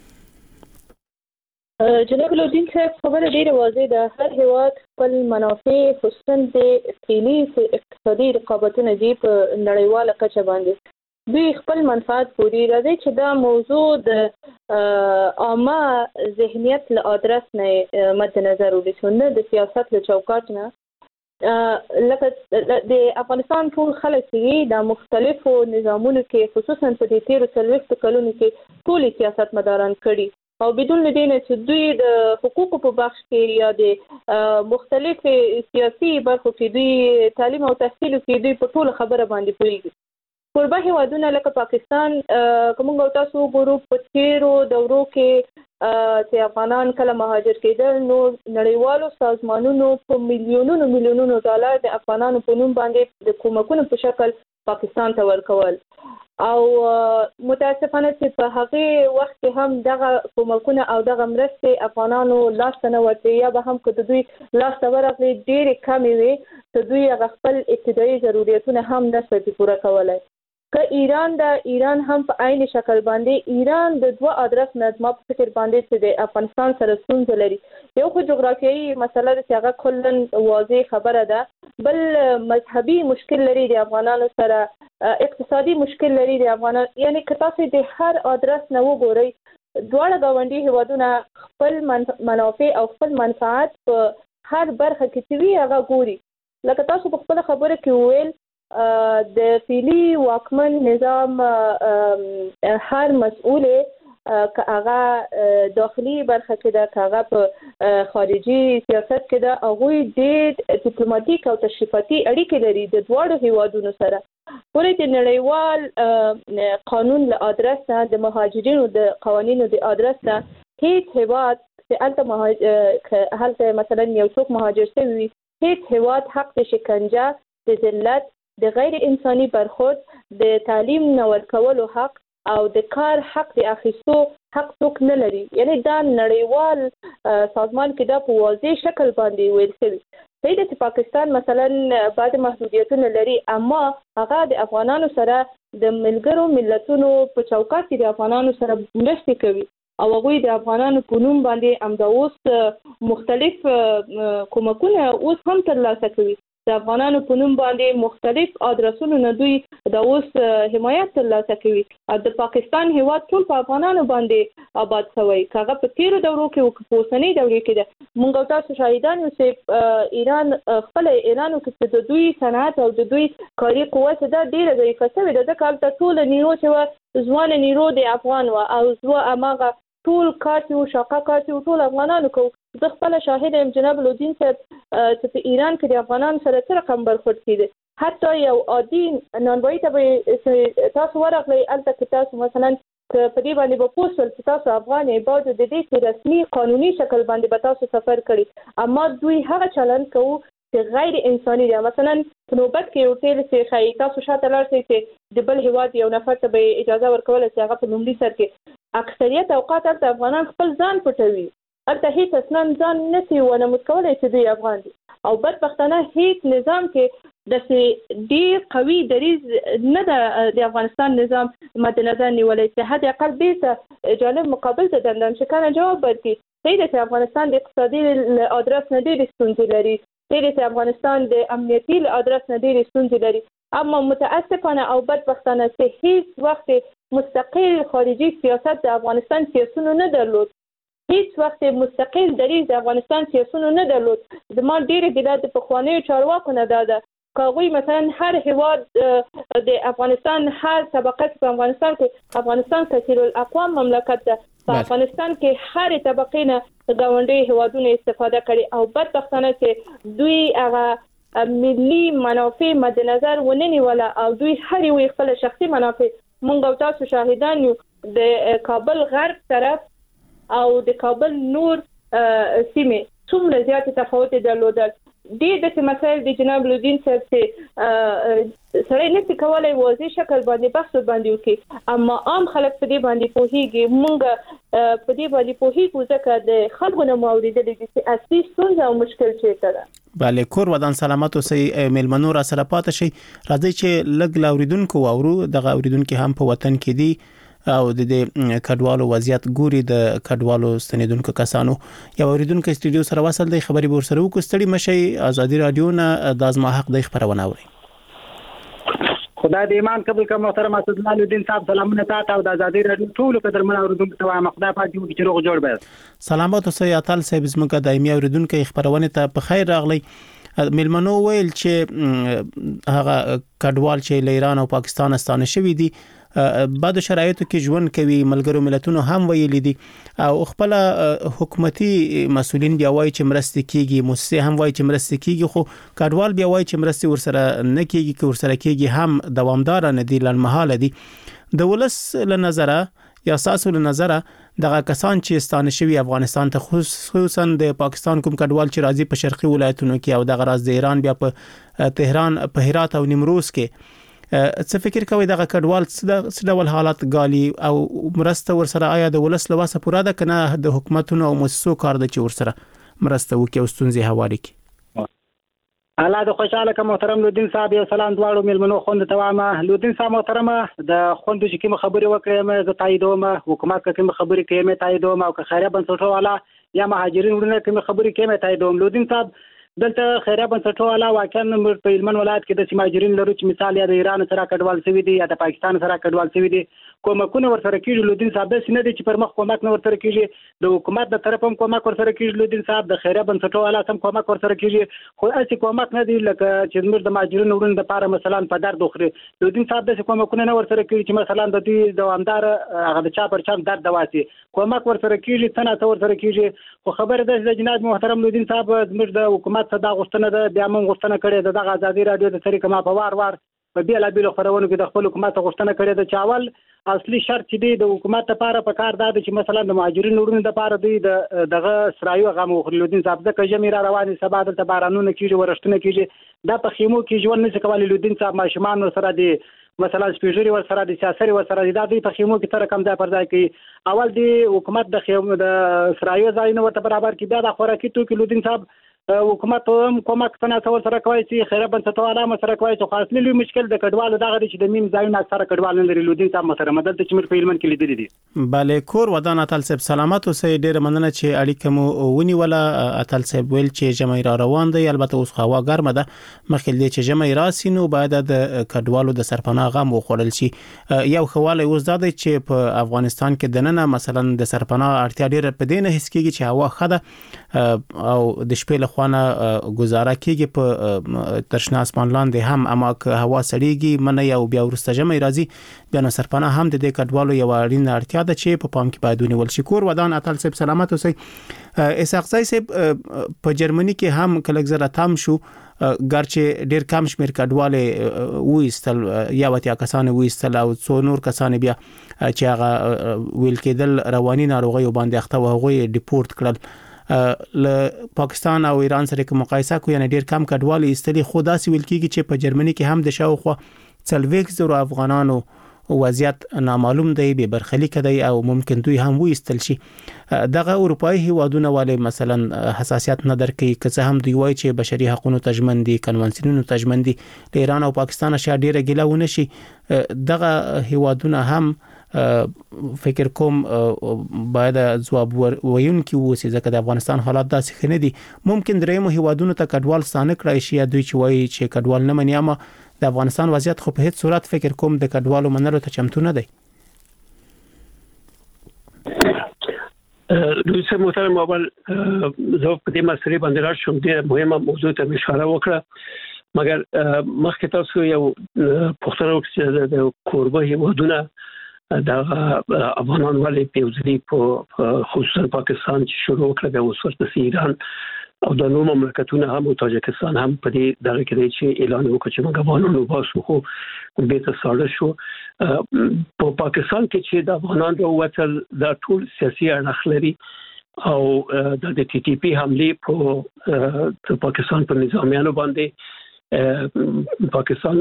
جناب لودین صاحب، خبره ډیره واضح ده. هر هیواد خپل منافع، خصوصا د اقتصادي رقابتونه دي په نړیواله کچه باندې، دوی خپل منفعت پوری. راځي چې دا موضوع د عامه ذهنیت له ادرس نه مد نظر ونیسو، نه د سیاست له چوکاټ نه. لکه د افغانستان ټول خلک چې د مختلفو نظامونو کې، خصوصا په دې 13 کلونو کې ټول سیاست مداران کړي، او بدون لدینه چې دوی د حقوقو په بخش کې یا د مختلف سیاسي برخو کې دوی تعلیم او تحصیل کې دوی په ټول خبره باندې پوهیږي. کوربه هیوادونه لکه پاکستان کومه تاسو ګورو په تیرو دورو کې چې افغانان کله مهاجر کېدل، نو نړیوالو سازمانونو په میلیونونو ډالر د افغانانو په نوم باندې د کومکونو په شکل پاکستان ته ورکول، او متاسفانه چې په هغه وخت کې هم دغه کومکونه او دغه مرستې افغانانو لاس ته نه ورتې، یا به هم که دوی لاس ته ورغلي ډېرې کمې وي، چې دوی هغه خپل ابتدایي ضرورتونه هم نشوي پوره کولی. که ایران هم په عین شکل باندې، ایران د دوه ادرس نه زما په فکر باندې چې د افغانستان سره ستونزه لري. یو خو جغرافیایي مسله ده چې هغه کلا واضح خبره ده، بل مذهبي مشکل لري د افغانانو سره، اقتصادي مشکل لري د افغانانو. یعنی که تاسو د هر ادرس نه وګورئ، دواړه ګاونډي هیوادونه خپل منافع او خپل منفعت په هر برخه کې چې وي هغه ګوري. لکه تاسو په خپل خبره کې وویل د فعلی واکمن نظام هر مسؤل که هغه داخلي برخه کې ده که هغه په خارجي سیاست کې ده هغوی ډېر ډیپلوماټیک او تشریفاتي اړیکې لري د دواړو هیوادونو سره ولې د نړیوال قانون له ادرس نه د مهاجرینو د قوانینو د ادرس نه هیڅ هیواد چې هلته مثلا یو څوک مهاجر شوی وي هیڅ هیواد حق د شکنجه د ذلت د غیر انساني برخورد د تعلیم نه ورکولو حق او د کار حق د اخیستو حق څوک نه لري یعنی دا نړیوال سازمان کې دا په واضح شکل باندې ویل شوی دی چې پاکستان مثلا بعض محدودیتونه لري اما هغه د افغانانو سره د ملګرو ملتونو په چوکاټ کې د افغانانو سره مرسته کوي او هغه د افغانانو په نوم باندې امدا اوس مختلف کومکونه اوس هم ترلاسه کوي د افغانانو په نوم باندې مختلف ادرسونو نه دوی د اوس حمایت ترلاسه کوي او د پاکستان هیواد ټول په افغانانو باندې آباد شوی کاغه په تیرو دورو کې په اوسنۍ دورې کې ده مونږ تاسو شاهدان یو چې ایران خپل اعلان وکړ د دوی صنعت او د دوی کاري قوت دا ډیره ضعیفه شوې ده ځکه چې ټول نیرو چې ځوان نیرو د افغان و او زو اماغه ټول کارتي او شاقه کارتي ټول افغانانو کو زه خپل شاهد ام جناب الدین صاحب چې په ایران کې د افغانانو سره څه رقم برخورد کړي حتی یو عادي نانوایی ته تاسو ورغلی البته کې تاسو مثلا په دې باندې په پوسټل چې تاسو افغان یې باید د دې کې رسمي قانوني شکل باندې به تاسو سفر کړي اما دوی هغه چلند کوي چې غیر انساني دی مثلا په نوبت کې یو ټیل چې خای تاسو شاته لاړ شئ چې د بل هیواد یو نفر ته به اجازه ورکول چې هغه په لومړي سر کې اکثریت اوقات د افغانان خپل ځان پټوي البته هیڅ اصلا ځان نسی ونه متکولای چې دوی افغان دي او بدبختانه هیڅ نظام کې د ډیر قوي دریز نه د افغانستان نظام مد نظر نیولای چې حد اقل بیرته جانب مقابل ته دندان شکانه جواب ورکړي چې افغانستان د اقتصادي ادرس نه ډیر ستونزې لري چې افغانستان د امنیتي ادرس نه ډیر ستونزې لري اما متاسفانه او بدبختانه چې هیڅ وخت مستقل خارجي سیاست د افغانستان سیاسونو نه درلود هیڅ وخت مستقل دریز د افغانستان سیاسونو نه درلود زما ډېرې ګیله د پخوانیو چارواکو نه ده که هغوی مثلا هر هیواد د افغانستان هر طبقه په افغانستان کې افغانستان کثیر الاقوام مملکت ده په افغانستان کې هر طبقې نه ګاونډي هیوادونو استفاده کړي او بدبختانه چې دوی هغه ملي منافع مد نظر ونه نیوله او دوی هر یو خپل شخصي منافع مونږ او تاسو شاهدان یو د کابل غرب طرف او د کابل نور سیمه څومره زیات تفاوت درلودل د مسایل د جناب الدین صاحب چې سره نشي کولای واضح شکل باندې بحث باندې وکړي اما عام خلک په دې باندې پوهیږي مونږ په دې باندې پوهیږو ځکه د خلکو نه موریدل دي چې اصلي ستونزه او مشکل چیرته ده بله کور ودان سلامت اوسئ میلمنو را سره پاتې شي راځي چې لږ لاوریدونکو اورو دغه اوریدونکو هم په وطن کې دي او د کډوالو وضعیت ګوري د کډوالو ستنیدونکو کسانو یو اوریدونکو استودیو سره وصل دی خبري بور سره وکړو ستړي مشي ازادي رادیو نه د ازما حق د خبرونه اوري خدای دې ایمان قبول کړه محترم اسد الله الدین صاحب سلامونه تاسو او د ازادي رادیو ټول قدرمن اوریدونکو ته وایم خدای پاک دې چې روغ جوړ به سلامات اوسئ اتل صاحب زموږ دایمي اوریدونکو خبرونه ته په خیر راغلی میلمنو ویل چې هغه کډوال چې له ایران او پاکستان ستانه شوی دي بعد شرایطو کې ژوند کوي ملګرو ملتونو هم ویلي دي او خپل حکومتي مسولین بیا وایي چې مرسته کیږي موسسه هم وایي چې مرسته کیږي خو کډوال بیا وایي چې مرسته ورسره نه کیږي که ورسره کیږي هم دوامدار نه دي لنمحاله دي د ولس له نظره یا اساسو له نظره دغه کسان چې ستانه شوی افغانستان ته خصوصا د پاکستان کوم کډوال چې راځي په شرقي ولایتونو کې او دغه راز د ایران بیا په تهران په هرات او نیمروز کې څه فکر کوي دغه کډوال څه ډول حالات غالي او مرسته ورسره آیا د ولس لواسه پوره ده کنه د حکومتونو او مؤسسو کار د چې ورسره مرسته وکي او ستونزې حواله کی الله د خوشاله کوم محترم لودین صاحب یو سلام دواړو میلمنو خوند توامه لودین صاحب محترم د خوند چې کوم خبري وکړم زه تاییدوم حکومت کوم خبري کوي تاییدوم او که خیره بنسټو والا یا مهاجرین ورنه کوم خبري کوي تاییدوم لودین صاحب دلته خیره بنسټو والا واقعا په هلمند ولایت کې د مهاجرین لرو چې مثال یا د ایران سره کډوال شوی دي یا د پاکستان سره کډوال شوی دي کومکونه ورسره کیږي لودین صاحب د سینې چې پر مخ کومک نه ورسره کیږي د حکومت د طرف هم کومک ورسره کیږي لودین صاحب د خیریه بنسټونو والا هم کومک ورسره کیږي خو اسی کومک نه دی لکه چې موږ د ماجرونو وړاندې د پاره مثلا په درد خوري لودین صاحب د کومکونه نه ورسره کیږي چې مثلا د دې دوامدار هغه د چا پر چا درد دواسي کومک ورسره کیږي څنګه ورسره کیږي خو خبره ده چې جناب محترم لودین صاحب موږ د حکومت صدا غوښتنه ده بیا موږ غوښتنه کړې ده د ازادي رادیو د طریقه ما په وار په بیلابیلو خبرونو کې د خپل حکومت غوښتنه کړې ده چې اول اصلي شرط چې دی د حکومت لپاره په کار ده چې مثلا د مهاجرینو وړاندې لپاره دی دغه سرایو غو لودین صاحب د کجمې را رواني سبا د بارانونو کېږي ورښتونه کېږي دا په خیمو کې ژوند نشي کولای لودین صاحب ماشومان سره دی مثلا سپیژوري ور سره د سیاسي ور سره د په خیمو کې تر کم ځای پر ځای کې اول دی حکومت د خیمو د سرایو ځای نه ورته برابر کې بیا د خوراکي توکي لودین صاحب حکومت هم کومک څنګه سره کوي چې خیره بنسټونو علاوه سره کوي چې خاص لوی مشکل د کډوالو دغه چې د مين ځایونو اکثره کډوال نه لري لودین صاحب سره مدد چې موږ په علم کې لیدل دي bale کور ودان اتل صاحب سلامات اوسئ ډیر مننه چې اړیکه مو ونی ولا اتل صاحب ویل چې جمعي را روان دی البته اوس هوا ګرمه ده مخکې دې چې جمعي راسي نو باید د کډوالو د سرپناه غم وخوړل شي یو خواله اوس دا دی چې په افغانستان کې دننه مثلا د سرپناه اړتیا ډیره په دینه هیڅ کېږي چې هوا خده او د شپې له خوانه گزاره کیږي په ترشنا اسمان لاندې هم اما که هوا سړیږي منه یو بیا ورسته جمع راځي بیا نو سرپناه هم د دې کډوالو یو اړین اړتیا ده چې په پام کې باید ونیول شي کور ودان اتل صاحب سلامت اوسئ اسحاق صاحب په جرمني کې هم کله زره تام شو ګرچې ډیر کم شمیر کډواله وېستل یا وتیا کسان وېستل او څو نور کسان بیا چې هغه ویل کېدل رواني ناروغي باندې اخته وغوي ډیپورت کړل ل پاکستان او ایران سره کوم مقایسه کوي یعنی ډیر کم کډوالي استلی خدا سي ویل کیږي چې په جرمني کې هم د شاوخوا 30 افغانانو وضعیت نامعلوم دی به برخلیک دی او ممکن دوی هم وېستل شي دغه اروپאי هیوادونه والے مثلا حساسیت نه درکې که څه هم دوی وایي چې بشري حقوقو تجمن دي کنوانسیونونو تجمن دي د ایران او پاکستان اشیا ډیره ګیلاونه شي دغه هیوادونه هم فکر کوم باید ځواب ویون کې وسی ځکه د افغانستان حالات داسې خنه دي ممکن درېمو هیوادونو ته کډوال ستانه کړای شي دوی چې وایي چې کډوال نه مني اما د افغانستان وضعیت خو په هیڅ صورت فکر کوم د کډوالو منلو ته چمتو نه دی دوی سره محترم اول زه په دې مسلې باندې راشم ډېر مهمه موضوع ته اشاره وکړه مګر مخکې تاسو یو پوښتنه وکړه د کوربه هیوادونه د افغانان ولې پیوځري په خصوصا پاکستان چې شروع کړل د وسورت ایران او د نور مملکتونو هم او تاجکستان هم په دې دغه کې چې اعلان وکړ چې موږ افغانانو باسو خو به ته ساړه شو په پاکستان کې چې د افغانانو وتل د ټول سیاسي اړخ لري او د ټي ټي پی حمله په پاکستان په نظامیانو باندې پاکستان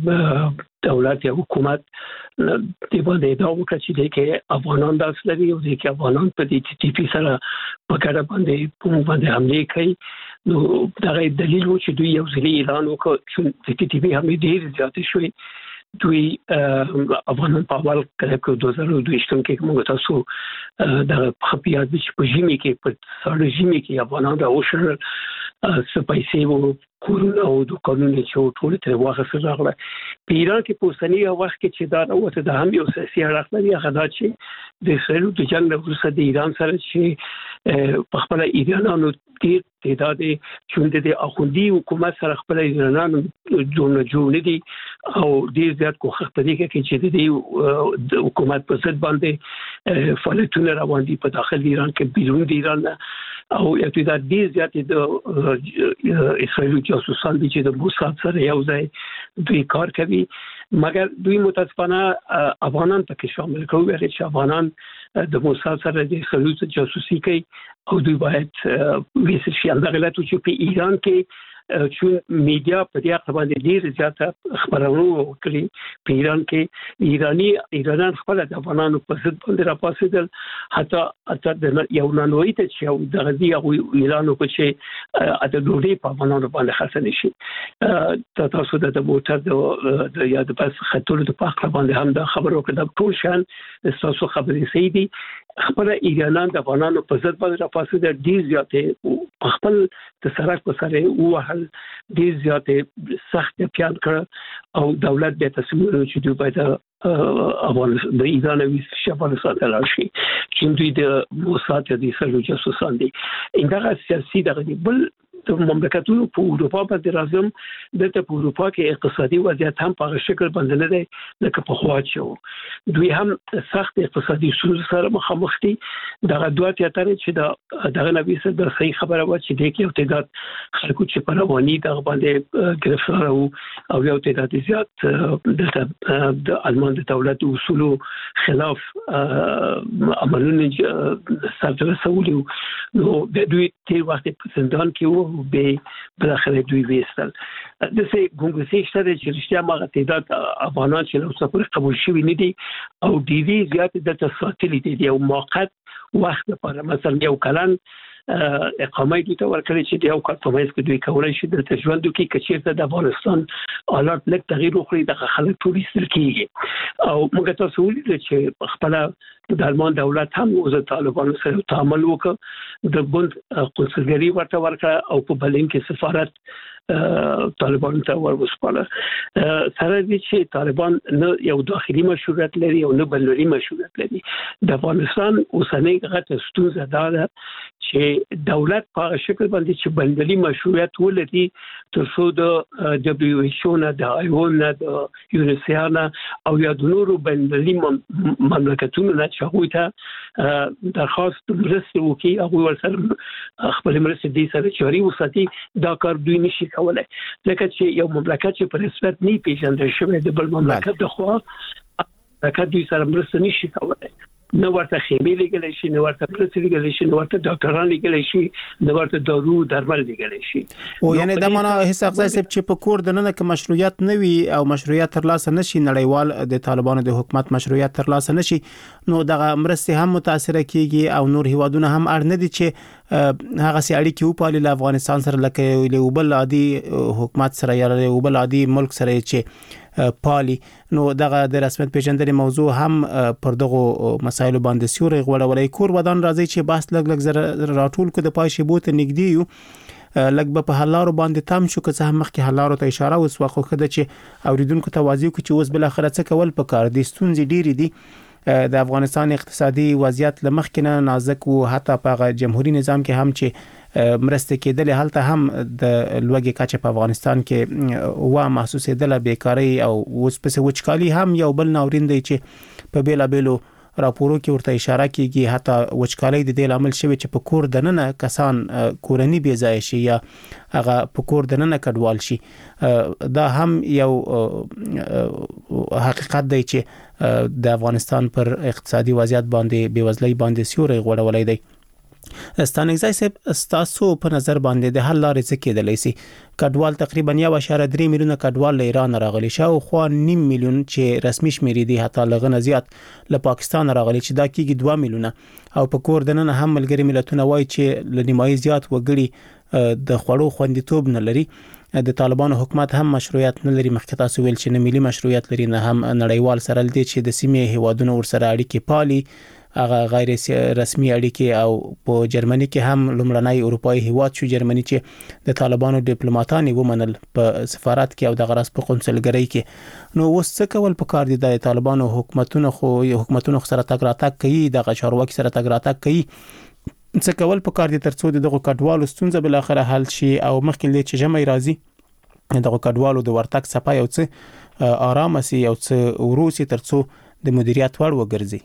دولت یا حکومت د باندې دا وکړي چې د افغانان د اصلي او د افغانان په دې ټي پی سره په کار باندې په باندې حمله کوي نو دا دلیل و چې دوی یو ځلې اعلان وکړ چې د ټي پی حمله ډېر زیات شوې دوی افغانان په اول کې 2022 کې موږ تاسو د خپيات په ژمي کې په سړی ژمي کې افغانان د اوشن سپایسي وو کورونه او د قانوني چې ټول تر واخه سره راغله په ایران کې په اوسنی وخت کې چې دا وته د هم یو سیاسي اړخ لري هغه دا چې د اسرائیل د جنگ وروسته د ایران سره چې په خپل ایرانانو ډیر تعداد چې د اخوندي حکومت سره خپل ایرانانو جوړ دي او ډیر زیات کوخه طریقه کې چې د حکومت په ضد باندې فعالیتونه روان دي په داخل ایران کې بیرون د ایران او یو ډیر زیات د اسرائیل جاسوسان دي چې د موساد سره یو ځای دوی کار کوي مګر دوی متاسفانه افغانان پکې شامل کوي چې افغانان د موساد سره د اسرائیل جاسوسي کوي او دوی باید ویسه شي اندغلات چې په ایران کې چې میډیا په دې اړه باندې ډیر زیات خبرونه وکړي په ایران کې ایرانان خپل د افغانانو په ضد باندې راپاسېدل حتی د یو نانوي ته چې د غزي او اعلان وکړي چې د ډوډۍ په افغانانو باندې خاصه نشي تاسو د موټر د یاد بس خطر د پاک باندې هم د خبرو کې د ټول شان تاسو خبرې صحیح دي خپل ایرانان د افغانانو په ضد باندې راپاسېدل ډیر زیات خپل د سرک په سره وهل ډیر زیات سخت پیان کړ او دولت به تصمیم ونیو چې دوی باید د ایران او افغانستان ته راشي چې دوی د موساد د سلو جاسوسان دي انده سیاسي دغه بل د مملکتونو په اروپا باندې راځم د په اروپا کې اقتصادي وضعیت هم په شکل باندې نه دی لکه په خوا چې دوی هم سخت اقتصادي ستونزو سره مخامخ دي دغه دوه تیاتر چې دغه نبی سره د صحیح خبره و چې د یو تعداد خلکو چې په رواني دغه باندې گرفتار او یو تعداد زیات د آلمان د دولت اصولو خلاف عملونه سره رسولي نو د دوی تیر وخت په زندان کې به بالاخره دوی وېستل د سه ګونګسي شته چې رښتیا ما تعداد افغانان چې له سفر قبول شوی نه دي او ډیری زیات د تساتلی دي او موقت وخت لپاره مثلا یو کلن اقامه دي ته ورکړي چې یو کال په مېز کې دوی کولای شي د تجربه دوی کې کچېرته د افغانستان حالات لږ تغییر وکړي د خلک ټوریستل کېږي او موږ تاسو ولید چې خپل د آلمان دولت هم او د طالبانو سره تعامل وکړ د بند قونسلګری ورته او په برلین کې سفارت طالبان ته ورسپاله سره دي چې طالبان نه یو داخلي مشروعیت لري او نه بلوري مشروعیت لري د افغانستان اوسنۍ غټه ستونزه ده چې دولت په شکل باندې چې بلوري مشروعیت ولري تر څو د دبليو ایچ او نه د آی او نه د یونیسیانا او یا د نورو بلوري مملکتونو نه چې ته درخواست مرسته وکړي او ورسره خپل مرسته دي سره چاري وساتي دا کار دوی نشي کولای لکه چې یو مملکت چې په نسبت نه پیژندل شوی د بل مملکت د خوا لکه دوی سره مرسته نشي کولای نو ورته خیمه لګلای شي نو ورته پرسه لګلای شي نو ورته ډاکټران لګلای شي نو ورته دارو درمل لګلای شي او یعنی دا معنا هیڅ اغزای سب چې په کور دنه کې مشروعیت نه وي او مشروعیت ترلاسه نشي نړیوال د طالبانو د حکومت مشروعیت ترلاسه نشي نو دغه مرسته هم متاثر کیږي او نور هیوادونه هم اړ نه دي چې هغه سي اړیکې وپالي له افغانستان سره لکه له وبل عادي حکومت سره یا له وبل عادي ملک سره چې پالي نو دغه د رسمیت پیژندنې موضوع هم پر دغه مسایلو باندې سیوري غوړولای کور ودان راځي چې بحث لګ زر راټول کو د پای شی بوت نګدي یو لګ په حلارو باندې تام شو که څه مخکې حلارو ته اشاره وسوه خو کده چې اوریدونکو توازی کو چې اوس بل اخر څه کول پکار دي ستونزې ډېری دي د افغانستان اقتصادي وضعیت لمخکنه نازک او حتی په جمهوریت نظام کې هم چې مرسته کېدل هلته هم د لوګي کچه په افغانستان کې وا محسوسه ده بیکاری او اوس په وچکالي هم یو بل ناورین دی چې په بیلا بیلو راپورو کې ورته اشاره کیږي حتی وچکالي د دې عامل شوی چې په کور دننه کسان کورنی بي ځای شي یا هغه په کور دننه کډوال شي دا هم یو حقیقت دی چې د افغانستان پر اقتصادي وضعیت باندې بیوزلۍ باندې سیوري غوړولای دی ستانګزای صاحب ستاسو په نظر باندې د حل لارې څه کېدلای شي کډوال تقریبا 1.3 میلیونه کډوال له ایران راغلي شاو خو 9 میلیون چې رسمي شمیرې دي حتی لغه زیات له پاکستان راغلي چې دا کېږي 2 میلیونه او په کور دننه هم ملګری ملتونه وایي چې لنیمای زیات وګړي د خړو خوندیتوب نه لري د طالبانو حکومت هم مشروعیت نه لري مخکې تاسو ویل چې نه ملي مشروعیت لري نه هم نړیوال سره لدی چې د سیمې هیوادونو ورسره اړیکې پالي هغه غیر رسمي اړیکې او په جرمني کې هم لومړنۍ اروپאי هیواد شو جرمني چې د طالبانو ډیپلوماټان ومنل په سفارت کې او د غرض په قونسلګرۍ کې نو اوس څه کول پکار دي د طالبانو حکومتونو سره تګ راتګ کوي د چارواکي سره تګ راتګ کوي څه کول پکار دي ترڅو دغه کډوالو ستونزه بل اخره حل شي او مخکې لې چې جمع راځي دغه کډوالو د ورتګ صفای او څه آرام سي او څه وروسي ترڅو د مدیریت وړ وګرځي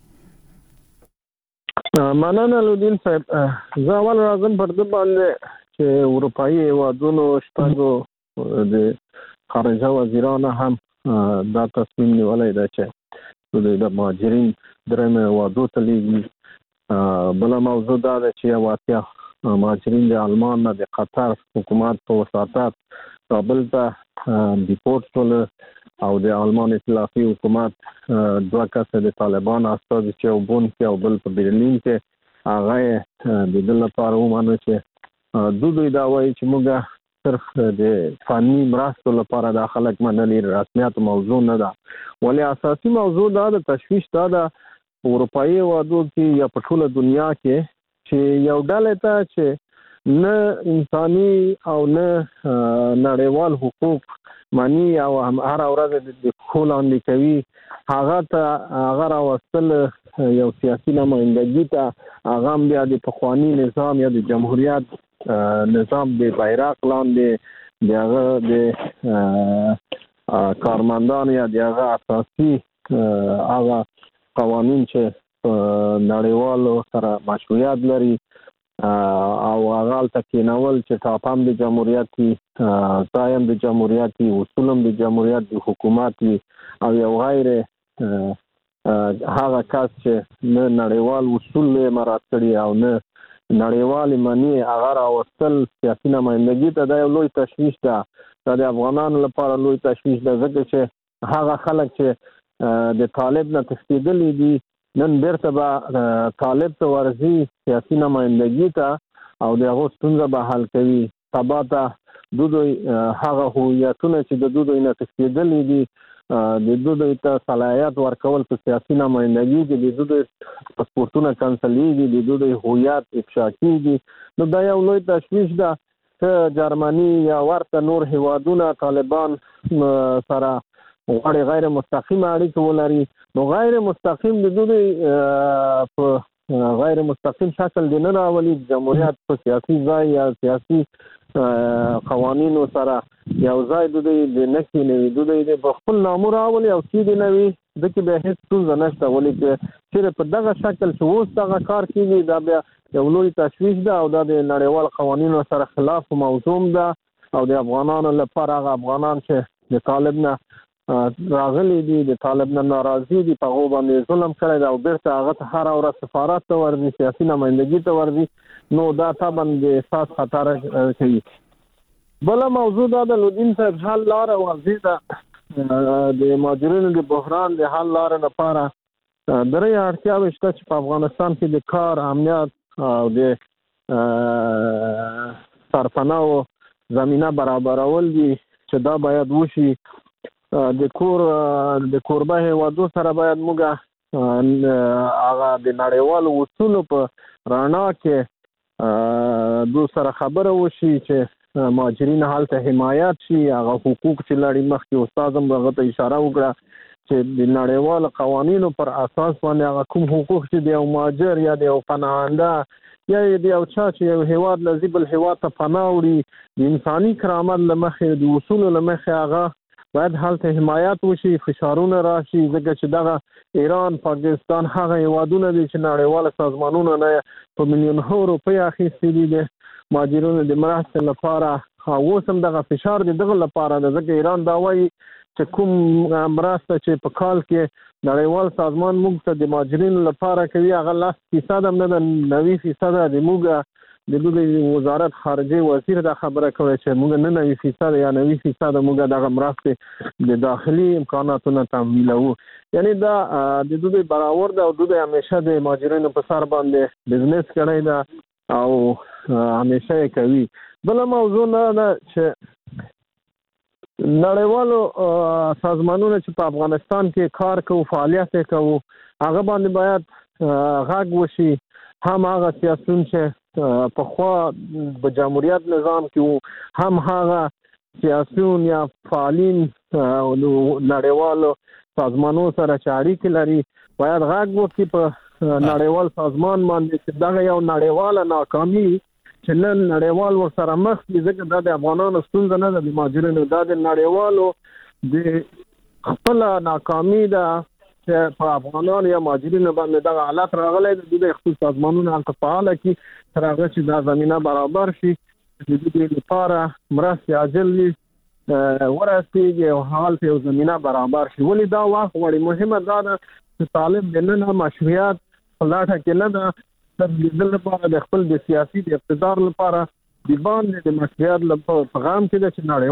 مننه لودین صاحب زه اول راځم پر د باندې چې اروپאי هیوادونو شپږو د خارجه وزیرانو هم دا تصمیم نیولای دی چې د مهاجرین درېمه هیوادو ته لیږي بل موضوع دا ده چې واتیا مهاجرین د آلمان نه د قطر حکومت په وساطت کابل ته ډیپورټ شول او د آلمان ائتلافي حکومت دوه کسه د طالبان استازي چې وبون کې او بل په برلین کې هغه د دل لپاره ومانه چې دوی دا وایي چې موږ صرف د فني مرستو لپاره د خلک منلي رسمیت موضوع نه ده ولې اساسي موضوع دا د تشویش دا د اروپאי هیوادو کې یا په ټوله دنیا کې چې یو ډله ته چې نه انساني او نه نړیوال حقوق مانی او هم هر ورځ د پښو لاندې کوي هغه ته هغه راوستل یو سیاسي نمائندګي ته هغه بیا د پخوانی نظام یا د جمهوریت نظام د بیرغ لاندې دغه د کارمندان یا دغه اساسي هغه قوانین چې نړیوالو سره مشروعیت لري او هغه تکینول چې تاپام د جمهوریت ځایم د جمهوریت اصولم د جمهوریت د حکومت او یو غیر هغه کس چې نه نړیوال اصول مراعات کړي او نه نړیوال منی هغه راوستل سیاسي نمائندګي ته د لوی تشویش ده د افغانانو لپاره لوی تشویش ده ځکه چې هغه خلک چې د طالب نه تښتېدلي دي نن بیرته به طالب ته ورځي سیاسي نمائندګي ته او د هغو ستونزه به حل کوي سبا ته دوی هغه هویتونه چې د دوی نه تښتېدلي دي د دوی ته صلاحیت ورکول په سیاسي نمائندګي کې د دوی پاسپورتونه کنسلیږي د دوی هویت افشا کیږي نو دا یو لوی تشویش ده چې جرمني یا ورته نور هیوادونه طالبان سره غواړي غیر مستقیم اړیکه ولري نو غیر مستقیم د دوی په غیر مستقیم شکل د نه راولي جمهوریت په سیاسي ځای یا سیاسي قوانینو سره یو ځای د دوی د نکي نوي د دوی په خپل نامو راولي او چې د نوي د کې به هیڅ څه نشته ولې چې په دغه شکل چې اوس دغه کار کیږي دا بیا یو لوی تشویش ده او دا د نړیوال قوانینو سره خلاف موضوع ده او د افغانانو لپاره هغه افغانان چې د طالب نه راغلي دي د طالب نه ناراضي دي په هغو باندې ظلم کړی دی او بیرته هغه ته هره ورځ سفارت ته ورځي سیاسي نمائندګي ته ورځي نو دا طبعا د احساس خطر کوي. بله موضوع دا د لودین صاحب حل لاره واضح ده د مهاجرینو د بحران د حل لاره لپاره درې اړتیاوې شته چې په افغانستان کې د کار امنیت او د سرپناه زمینه برابرول دي چې دا باید وشي. د کوربه هیوادو سره باید موږ هغه د نړیوالو اصولو په رڼا کې دو سره خبره وشي چې مهاجرین هلته حمایت شي هغه حقوق چې لري مخکې استاد هم هغه ته اشاره وکړه چې د نړیوالو قوانینو پر اساس باندې هغه کوم حقوق چې د یو مهاجر یا د یو پناهنده یا د یو چا چې یو هیواد له بل هیواد ته پناه وړي د انساني کرامت له مخې د اصولو له مخې هغه باید هلته حمایت وشي فشارونه راشي ځکه چې دغه ایران پاکستان هغه هیوادونه دي چې نړیواله سازمانونه نه په میلیونونو روپۍ اخیستي دي د مهاجرینو د مرستې لپاره اوس هم دغه فشار د دغه لپاره ده ځکه ایران دا وایي چې کوم مرسته چې په کال کې نړیوال سازمان موږ ته د مهاجرینو لپاره کوي هغه 10% هم نه ده 90% د موږ د دوی وزارت خارجه وزیر دا خبره کوي چې موږ نه 90% یا 90% موږ دغه مرستې د داخلي امکاناتونو تمویلوو یعنی دا د دوی برابر ده او دوی همیشه د مهاجرینو په سر باندې بزنس کوي دا او همیشه کوي. بل موضوع نه چې نړیوالو سازمانونو چې په افغانستان کې کار کوي فعالیت کوي هغه باندې باید غږ وشي هم هغه سیاسيون چې په خوا په جمهوریت نظام کې هم هغه سیاسيون یا فعالین نړیوالو سازمانونو سره اړیکې لري باید غږ وکړي په نړیوال سازمان باندې چې دا یو نړیواله ناکامي چې نن نړیوال ورسره مخ دي ځکه دا د افغانانو ستونزه نه ده د مهاجرینو دا د نړیوالو د خپل ناکامي ده چې په افغانانو یا مهاجرینو باندې دغه حالت راغلی د خپل سازمانونو هلته فعاله کړي تر هغه چې دا زمینه برابر شي د دوی لپاره مرستې عاجل ورسیږي او هلته یو زمینه برابر شي. ولې دا وخت غواړي مهمه دا ده چې طالب د نن مشروعیت په لټه کې نه ده تر لیدل لپاره د خپل د سیاسي د اقتدار لپاره د باندې د مشروعیت لپاره پیغام کې ده چې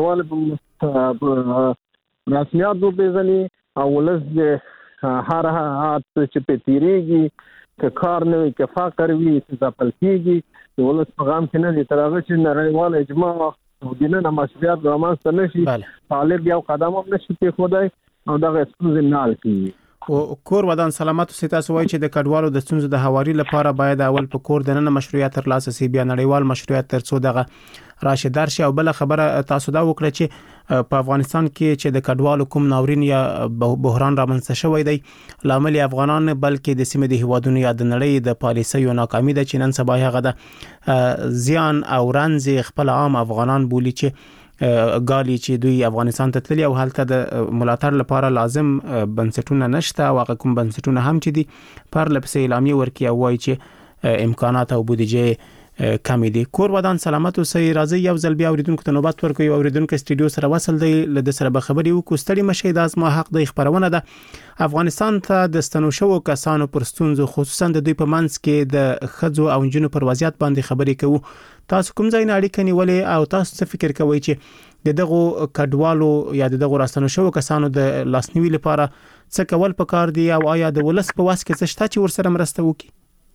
نړیوال رسمیات وپېژني او ولس د هر حالت چې په تیریږي که کار نه وي که فقر وي چې ځپل کېږي د ولس پیغام کې نه دي تر هغه چې نړیوال اجماع او د نن مشروعیت رامنځته نه شي طالب یو قدم هم نشي کېښودی او دغه ستونزې نه حل کېږي. او کور ودان سلامت سي تاسو وایي چې د کډوالو د ستونزو د هواري لپاره باید اول په کور دننه مشروعیت ترلاسه سي بیا نړیوال مشروعیت ترڅو دغه راشدار شي. او بل خبره تاسو دا وکړه چې په افغانستان کې چې د کډوالو کوم ناورین یا بحران رامنځته شوی دی لامل افغانان بلکې د سیمې د هیوادونو یا د نړۍ د پالیسیو ناکامي ده چې نن سبا هغه د زیان او رنځ خپل عام افغانان بولی چې غالي چې دوی افغانستان ته تللی او هلته د ملاتړ لپاره لازم بنسټونه نشته او هغه کوم بنسټونه هم چې دي پر لپسې اعلامیه ورکړي او وایي چې امکانات او بودیجه کم دي. کور ودان سلامت اوسئ. راځي یو ځل بیا اوریدونکو ته نوبت ورکوي. اوریدونکو استودیو سره وصل دی له سره به خبري وکړو. ستړي مشه د ازما حق د خبرونه ده افغانستان ته د ستنو شو کسانو پر ستونزو خصوصا د دوی په منځ کې د خځو او جنونو پر وضعیت باندې خبري کوو. تاسو کوم ځای نه اړیکه نیولې او تاسو څه فکر کوئ چې د دغه کډوالو یا د دغه راستنو شو کسانو د لاسنیوي لپاره څه کول پکار دي او آیا د ولس په واس کې څه شته چې ورسره مرسته وکړي؟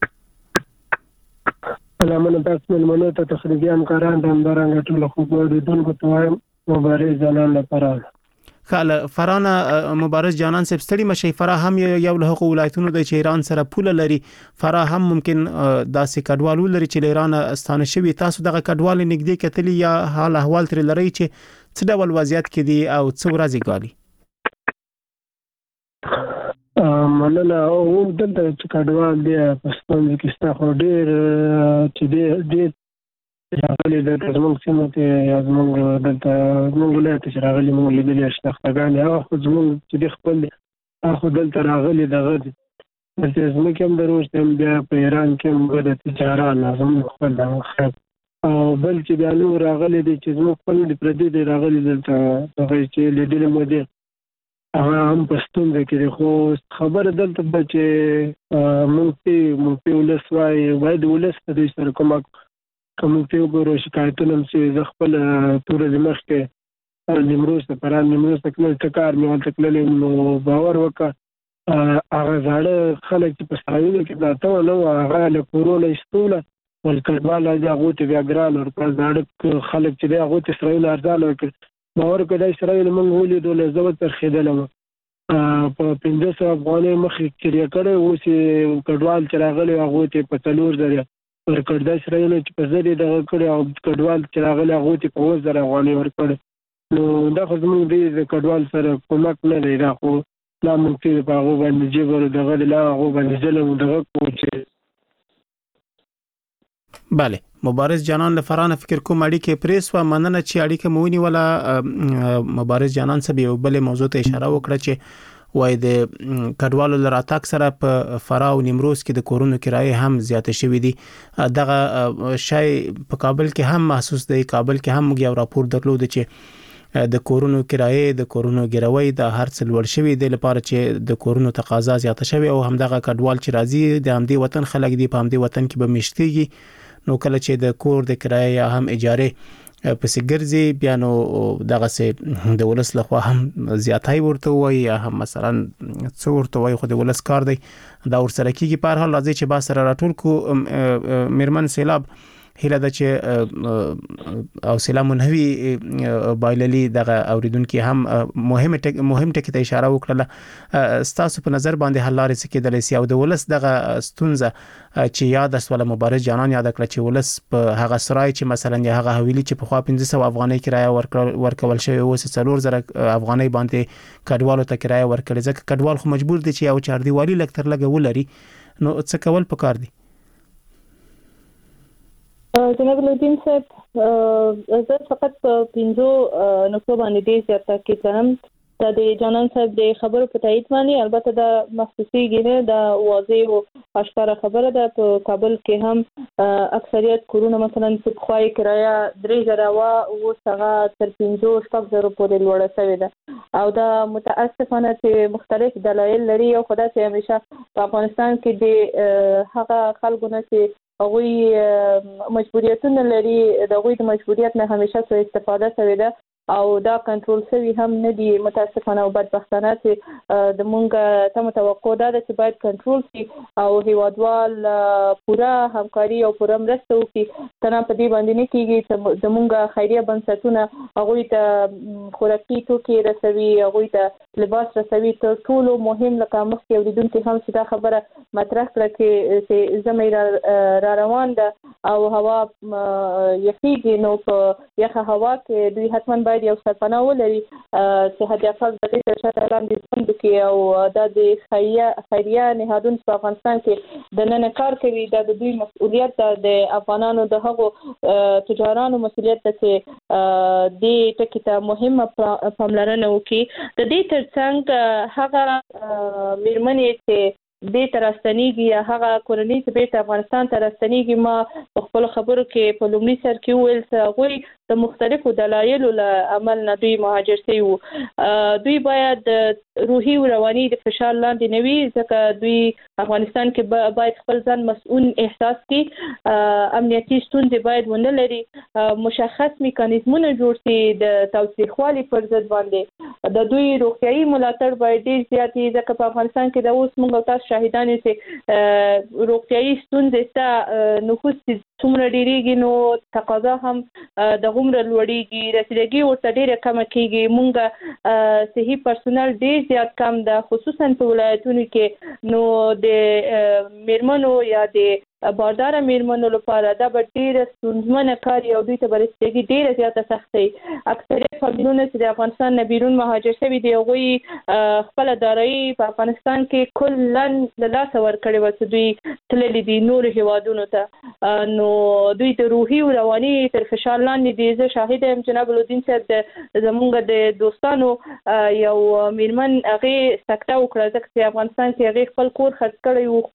سلامونه تاسو ملمنو ته تخریبي همکاران د همدارنګه ټول خوبولیدونکو ته وایم مبارز جانان لپاره خاله فرانه مبارز جانان صاحب ستړي مشي فرا هم یو له حقوق ولایتونو د ایران سره پوله لري فرا هم ممکن داسې کډوالو لري چې ایران ستانه شوی تاسو دغه کډوال نږدې کتلی یا حال احوال تر لري چې څه ډول وضعیت کې دي او څو ورځې غالي مننه او دلته چې کډوال دی په ستونزې کې ستاسو ډېر چې ډېر راغلي د زموږ سیمه ته زموږ دلته زموږ ولایت چې راغلي موږ لیدلې شناختګان هغه زموږ چې خپل هغه دلته راغلي دغه د زموږ کوم دروځ هم بیا په ایران کې موږ د تجارت لازم خپل دغه او بل چې بیا نو راغلي دي چې زموږ خپل د پردي دی راغلي دلته هغه چې لیدلې مو دي هغه هم په ستونزه کې خو خبره دلته ده چې موږ ولس باید ولس د سره کوم په وګورو شکایتونه چې ز خپل تورې مخکې نیمروز ته پران نیمروز ته کله تکار مې ولته کله نو باور وکړه هغه ځاړه خلک چې په اسرائیل کې دا ته نو هغه له کورونا استوله ولکډوال هغه ته بیا ګران ورته ځاړه خلک چې هغه ته اسرائیل ارزاله وکړ باور کړه اسرائیل موږ ولیدو له زو تر خیدلم په 1500 افغانۍ مخې کړی کړي او چې کډوال چې راغلي هغه ته په تلور ځای ورکړه اسرائیل چې په ځری دغه کړي او کډوال چې راغلي هغه ته په 2000 افغانۍ ورکړي نو دا خو زموږ د کډوال سره کومک نه دی دا خو لا ممکن په هغه باندې جبر دغه لا هغه باندې ظلم دغه کوچ. بله مبارز جانان لفرانه فکر کوم اړیکه پریس و مننه چې اړیکه مونی ولا مبارز جانان سبي بل موضوع ته اشاره وکړه چې وای د کډوالو لراتاک سره په فرا او نیمروز کې د کورونو کرایه هم زیاته شوې دي دغه شای په کابل کې هم محسوس دی کابل کې هم یو راپور درلود چې د کورونو کرایه د کورونو ګروي د هر څه لوړ شوی دی لپاره چې د کورونو تقاضا زیاته شوی او همدغه کډوال چې راځي د همدې وطن خلک دی په همدې وطن کې به مشتيږي نو کله چې د کور د کرایه یا هم اجاره پسې ګرځي بیا نو دغه سه د ولس لخوا هم زیاتای ورته وای یا هم مثلا څو ورته وای خو د ولس کار دی دا ورسره کیږي په هر حال راځي چې با سره راټول کو میرمن سیلاب هله د چې او سلام منهوي بایللی دغه اوریدونکو هم مهم ټکی ته اشاره وکړه ستاسو په نظر باندې حل لارې څه کېدلی سي او د ولس دغه ستونزه چې یاد اسوله مبارز جانان یاد کړ چې ولس په هغه سرای چې مثلا یا هغه حویلی چې په خوا 1500 افغانۍ کرایه ورکول شوی او 4000 افغانۍ باندې کډوالو ته کرایه ورکړي ځکه کډوال خو مجبور دي چې یو چاردیوالي لکتر لګه ولري نو څه کول پکار دي؟ جناب الدین صاحب زه فقط په 5 نقطو باندې دې زیاته کوم دا د جانان صاحب د خبرو په تایید باندې البته دا مخصوصي نه دا واضح او اشکاره خبره ده په کابل کې هم اکثریت کورونه مثلا په خوای کرایه 3000 او څنګه تر 500 پورې لوړه شوې ده او دا متاسفانه چې مختلف دلایل لري او خدای ته همیشه په افغانستان کې د هغه خلکو نه چې هغه مجبوریتونه لري د غوي د مجبوریت نه همیشه سو استفاده شوی ده او دا کنټرول شوی هم نه دي متاسفانه او بدبختانه چې د مونږه تم توقع ده چې باید کنټرول شي او هیوادوال پورا همکاري او پورا مرسته وکړي تنه په دې باندې نه کیږي چې د مونږه خیریه بنسټونه هغه ته خوراکي توکي رسوي هغه ته لباس رسوي تر ټولو مهم لکه مخکې اوریدونکو هم چې دا خبره مطرح کړه چې زمې را روان ده او هوا یخیږي نو په یخه هوا کې دوی حتما باید یو سرپناه ولري چې هدف د دې تر شا لاندې ژوند وکړي او دا د خیریه نهادونو په افغانستان کې د نن کار کوي دا د دوی مسؤلیت ده د افغانانو د هغو تجارانو مسؤلیت ده چې د ټکی ته مهمه پاملرنه وکړي د دې ترڅنګ هغه میرمنې چې دې ترستنیږي یا هغه کورنۍ چې بیرته افغانستان ته راستنیږي ما په خپل خبرو کې په لومړي سر کې وویل چې هغوی د مختلفو دلایلو له عمل نه دوی مهاجر شوي وو. دوی باید روحي او رواني د فشار لاندې نه وي ځکه دوی افغانستان کې باید خپل ځان مسؤل احساس کړي، امنیتي ستونزې باید ونه لري، مشخص میکانیزمونه جوړ شي د تاوتریخوالي پر ضد باندې، د دوی روغتیایي ملاتړ باید ډېر زیات وي ځکه په افغانستان کې د اوس موږ تاسو شاهدان یو چې روغتیایي ستونزې شته، نفوس څومره ډېرېږي نو تقاضا هم د غومره لوړېږي، رسیدګي ورته ډېره کمه کېږي، موږ صحي پرسونل ډېر زیات کم ده خصوصا په ولایتونو کې، نو د میرمنو یا د بارداره میرمنو لپاره دا به ډېره ستونزمنه کار او دوی ته به رسیدګي ډېره زیاته سختي. اکثریت فامیلونه چې د افغانستان نه بیرون مهاجر شوي دي هغوی خپله دارایي په افغانستان کې کلا له لاسه ورکړې وه چې دوی تللي دي نورو هیوادونو ته، نو دوی د روحي او رواني تر فشار لاندې دي. زه شاهده یم جناب الدین صاحب زمونږ د دوستانو یو میرمن هغې سکته وکړه ځکه چې افغانستان کې هغې خپل کور خرڅ کړی و،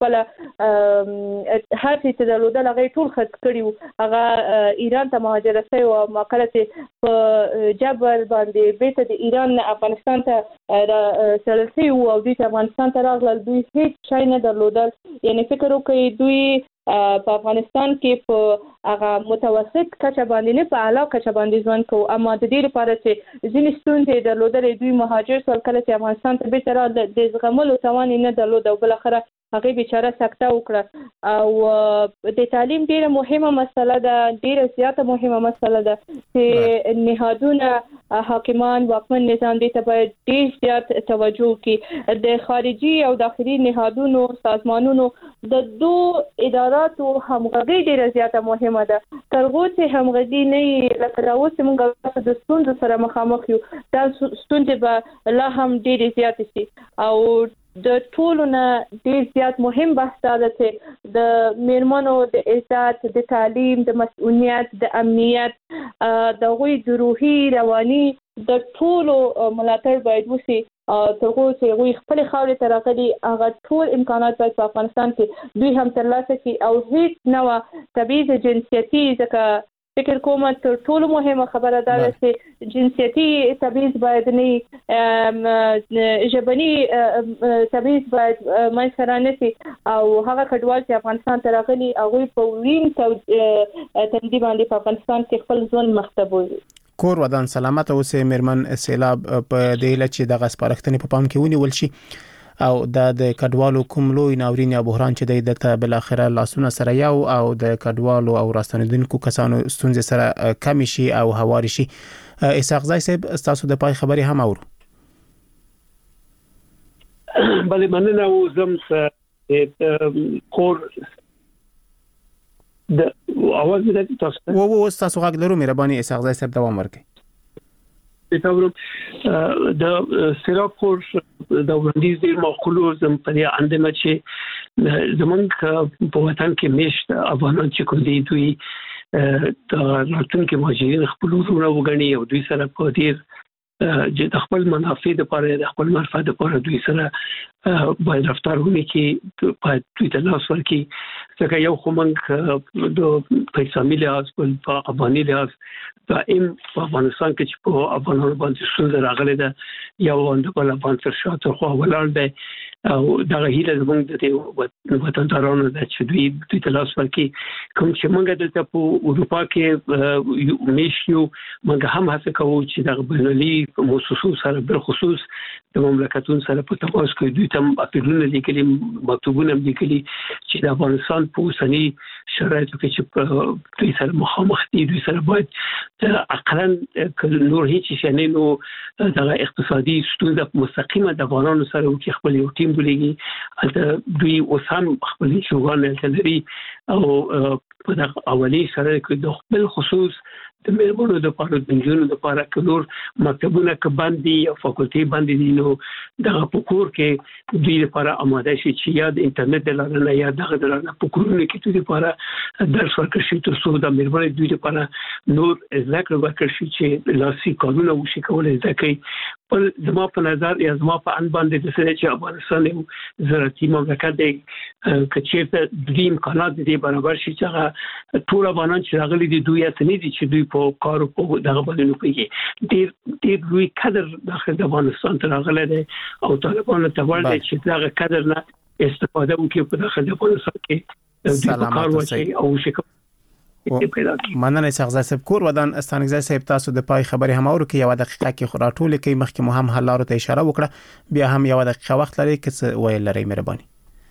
خپله هر څه چې درلودل هغې ټول خرڅ کړي وو، هغه ایران ته مهاجره شوې وه. ما کله چې په جبر باندې بیرته د ایران نه افغانستان ته تړل شوي وو او دوی ته افغانستان ته راغلل، دوی هیڅ شی نه درلودل، یعنې فکر وکړئ دوی په افغانستان کې په هغه متوسط کچه باندې نه په اعلی کچه باندې ژوند کوو، اما د دې لپاره چې ځینې ستونزې درلودلې دوی مهاجر شول، کله چې افغانستان ته بیرته راغلل د زغملو توان یې نه درلود او بالاخره هغې بیچاره سکته وکړه. او د تعلیم ډېره مهمه مسله ده، ډېره زیاته مهمه مسله ده چې نهادونه حاکمان واکمن نظام دې ته باید ډېر زیات توجه وکړي. د خارجي او داخلي نهادونو سازمانونو د دوه اداراتو همغږي ډېره زیاته مهمه ده. تر هغو چې همغږي نه وي لکه دا اوس چې موږ د ستونزو سره مخامخ یو، دا ستونزې به لا هم ډېرې زیاتې شي او د ټولو نه ډېر زیات مهم بحث دا ده چې د میرمنو د عزت، د تعلیم، د مسؤلیت، د امنیت، د هغوی د روحي رواني د ټولو ملاتړ باید وشي. تر هغو چې هغوی خپلې خاورې ته راغلي هغه ټول امکانات باید په افغانستان کې دوی هم ترلاسه کړي او هیڅ نوع تبعیض جنسیتي، ځکه فکر کوم تر ټولو مهمه خبره دا ده چې جنسیتي تبعیض باید نه، ژبني تبعیض باید منځته رانه شي او هغه کډوال چې افغانستان ته راغلي هغوی په وین تندي باندې په افغانستان کې خپل ژوند مخته بوځي. کور ودان سلامت اوسې میرمن سیلاب، په دې لچ دغه سپارښتنې په پام کې ونیول شي او د کډوالو کوم لوی ناورین یا بحران چې دلته بل اخره لاسونه سره یو او د کډوالو او راستنیدونکو کسانو ستونزې سره کم شي او هواري شي. اسحاق زای صاحب تاسو د پای خبري هم اورو. بلې مننه وزم چې کور د اواز دې تاسو وو تاسو غږ لرو مهرباني اسحاق زای صاحب دوام ورکړئ. د سیراکور د وړاندیز ډیر معقولو زم په دې اندمه چې زمونږ په وطن کې مشت افغانان چې کوم دي دوی د راتلونکي مهاجرین خپل ورونه وګڼي او دوی سره په ډیر چې د خپل منافع لپاره د خپل منفعت لپاره دوی سره باید رفتار وکړي، باید دوی ته لاس ورکړي. ځکه یو خو موږ د پیسامي لحاظ په افغاني لحاظ دائم په افغانستان کې چې په افغانانو باندې ستونزه راغلې ده، یو د بل افغان تر شاته خو ولاړ دی او دا هیله زموږ د وطندارانو د چې دوی تلاش ورکړي کوم چې موږ دلته په اروپا کې میشیو موږ هم هڅه کوو چې د بینالي مؤسسو سره بل خصوص د مملکتونو سره په تماس کې دوی ته اپیلونه لیکلي مکتوبونه لیکلي چې د افغانستان په اوسني شرایطو کې چې دوی سره مخامخ دي دوی سره باید اقلا نور هیڅ شي نه نو د اقتصادي ستونزې مستقیمه د افغانانو سره او کې خپل یو ټیم بلېږي البته دوی اوس هم خپل شوګان لري او په دغه اولي سره کې د خپل خصوص د مېرمنو د پاره د انجونو د پاره کلور مکتبونه ک باندې او فاکولټي باندې دي نو دغه پکور کې دوی لپاره آماده شي چې یا د انټرنیټ لاره یا دغه د لاره پکورونه کې دوی لپاره درس ورکړي شي تر څو د مېرمنو دوی لپاره نور ذکر ورکړي شي چې لاسي قانون وشي کولای ځکه پر زما په نظر یا زما په ان باندې د سره چې افغانستان یو زراعتي مملکت دی کچې ته د امکانات دي برابر شي چې ټول افغانان چې راغلي دي دوی ته نه دي چې دوی په کارو په دغه باندې نه کوي ډېر لوی قدر داخل د افغانستان ته راغلی دی او طالبانو ته ورته چې دغه قدر نه استفاده وکړي په داخل د افغانستان کې د کار وشي او شکل مننه څنګه صاحب کور ودان استانګزای صاحب تاسو د پای خبري هم اورو کې یو دقیقه کې خراټول کې مخکې مو هم حلارو ته اشاره وکړه بیا هم یو دقیقه وخت لري چې ویل لري مهرباني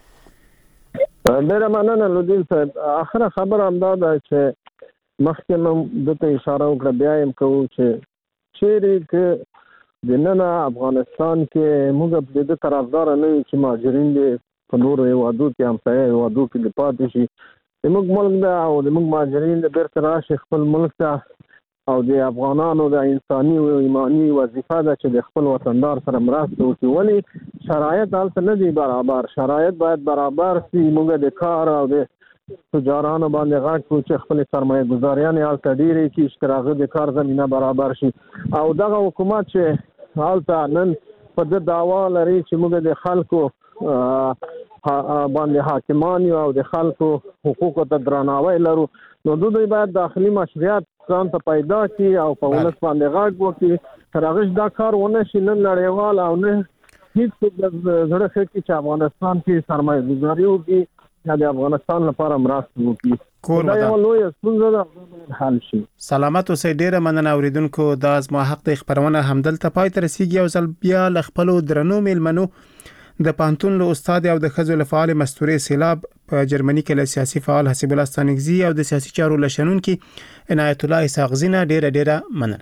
ډېر مننه لودین صاحب اخره خبر هم دا ده چې مخکې مو دته اشاره وکړه بیا هم کوم چې چیرې کې د نن افغانستان کې موږ د طرفدار نه یو چې مهاجرین دي په نورو هیوادو کې هم ځای هیوادو کې د پاتې شي زموږ ملک دا او زموږ مهاجرین د بیرته راشي خپل ملک ته او د افغانانو د انساني او ایمانی وظیفه ده چې د خپل وطندار سره مرسته وکړي ولې شرایط هلته نه دي برابر شرایط باید برابر شي موږ د کار او د تجارانو باندې غږ کوو چې خپل سرمایه ګزاریان هلته ډېرې کړي چې هغه د کار زمینه برابر شي او دغه حکومت چې هلته نن په د دعوا لري چې موږ د خلکو باندې حاکمان او د خلکو حقوقو ته درناوی لرو نو دوی باید داخلي مشروعیت ځان ته پیدا کړي او په ولس باندې غږ وکړي تر هغه دا کار ونه شي نن نړیوال او نه هیڅ د زړه خکې چې افغانستان کې سرمایه گذاري وکړي یا د افغانستان لپاره مرسته وکړي کور دا یو لوی ستونزه ده حل شي سلامت اوسئ ډیره مننه اوریدونکو دا زما حق د خبرونه همدلته پای ته رسیدي او ځل بیا ل خپل درنو میلمنو د پانتون له استاد او د خزو له فعال مستوري سیلاب په جرمني کې له سیاسي فعال حسیب الله ستانګزي او د سیاسي چارو لشنون کې عنایت الله اسحاقزینه ډیره مننه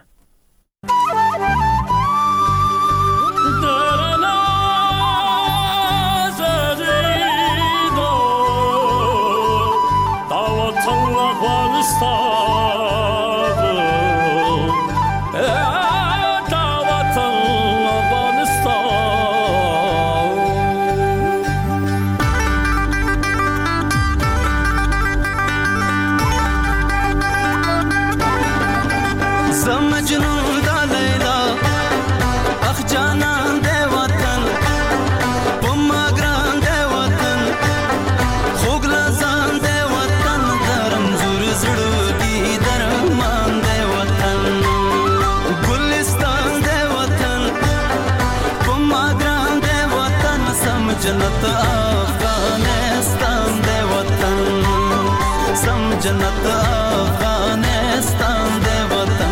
जन्नत अफगानिस्तान दे वतन सम जन्नत अफगानिस्तान दे वतन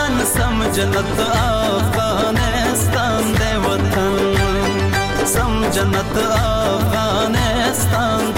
जन्नत अफगानिस्तान दे वतन सम جنت افغانستان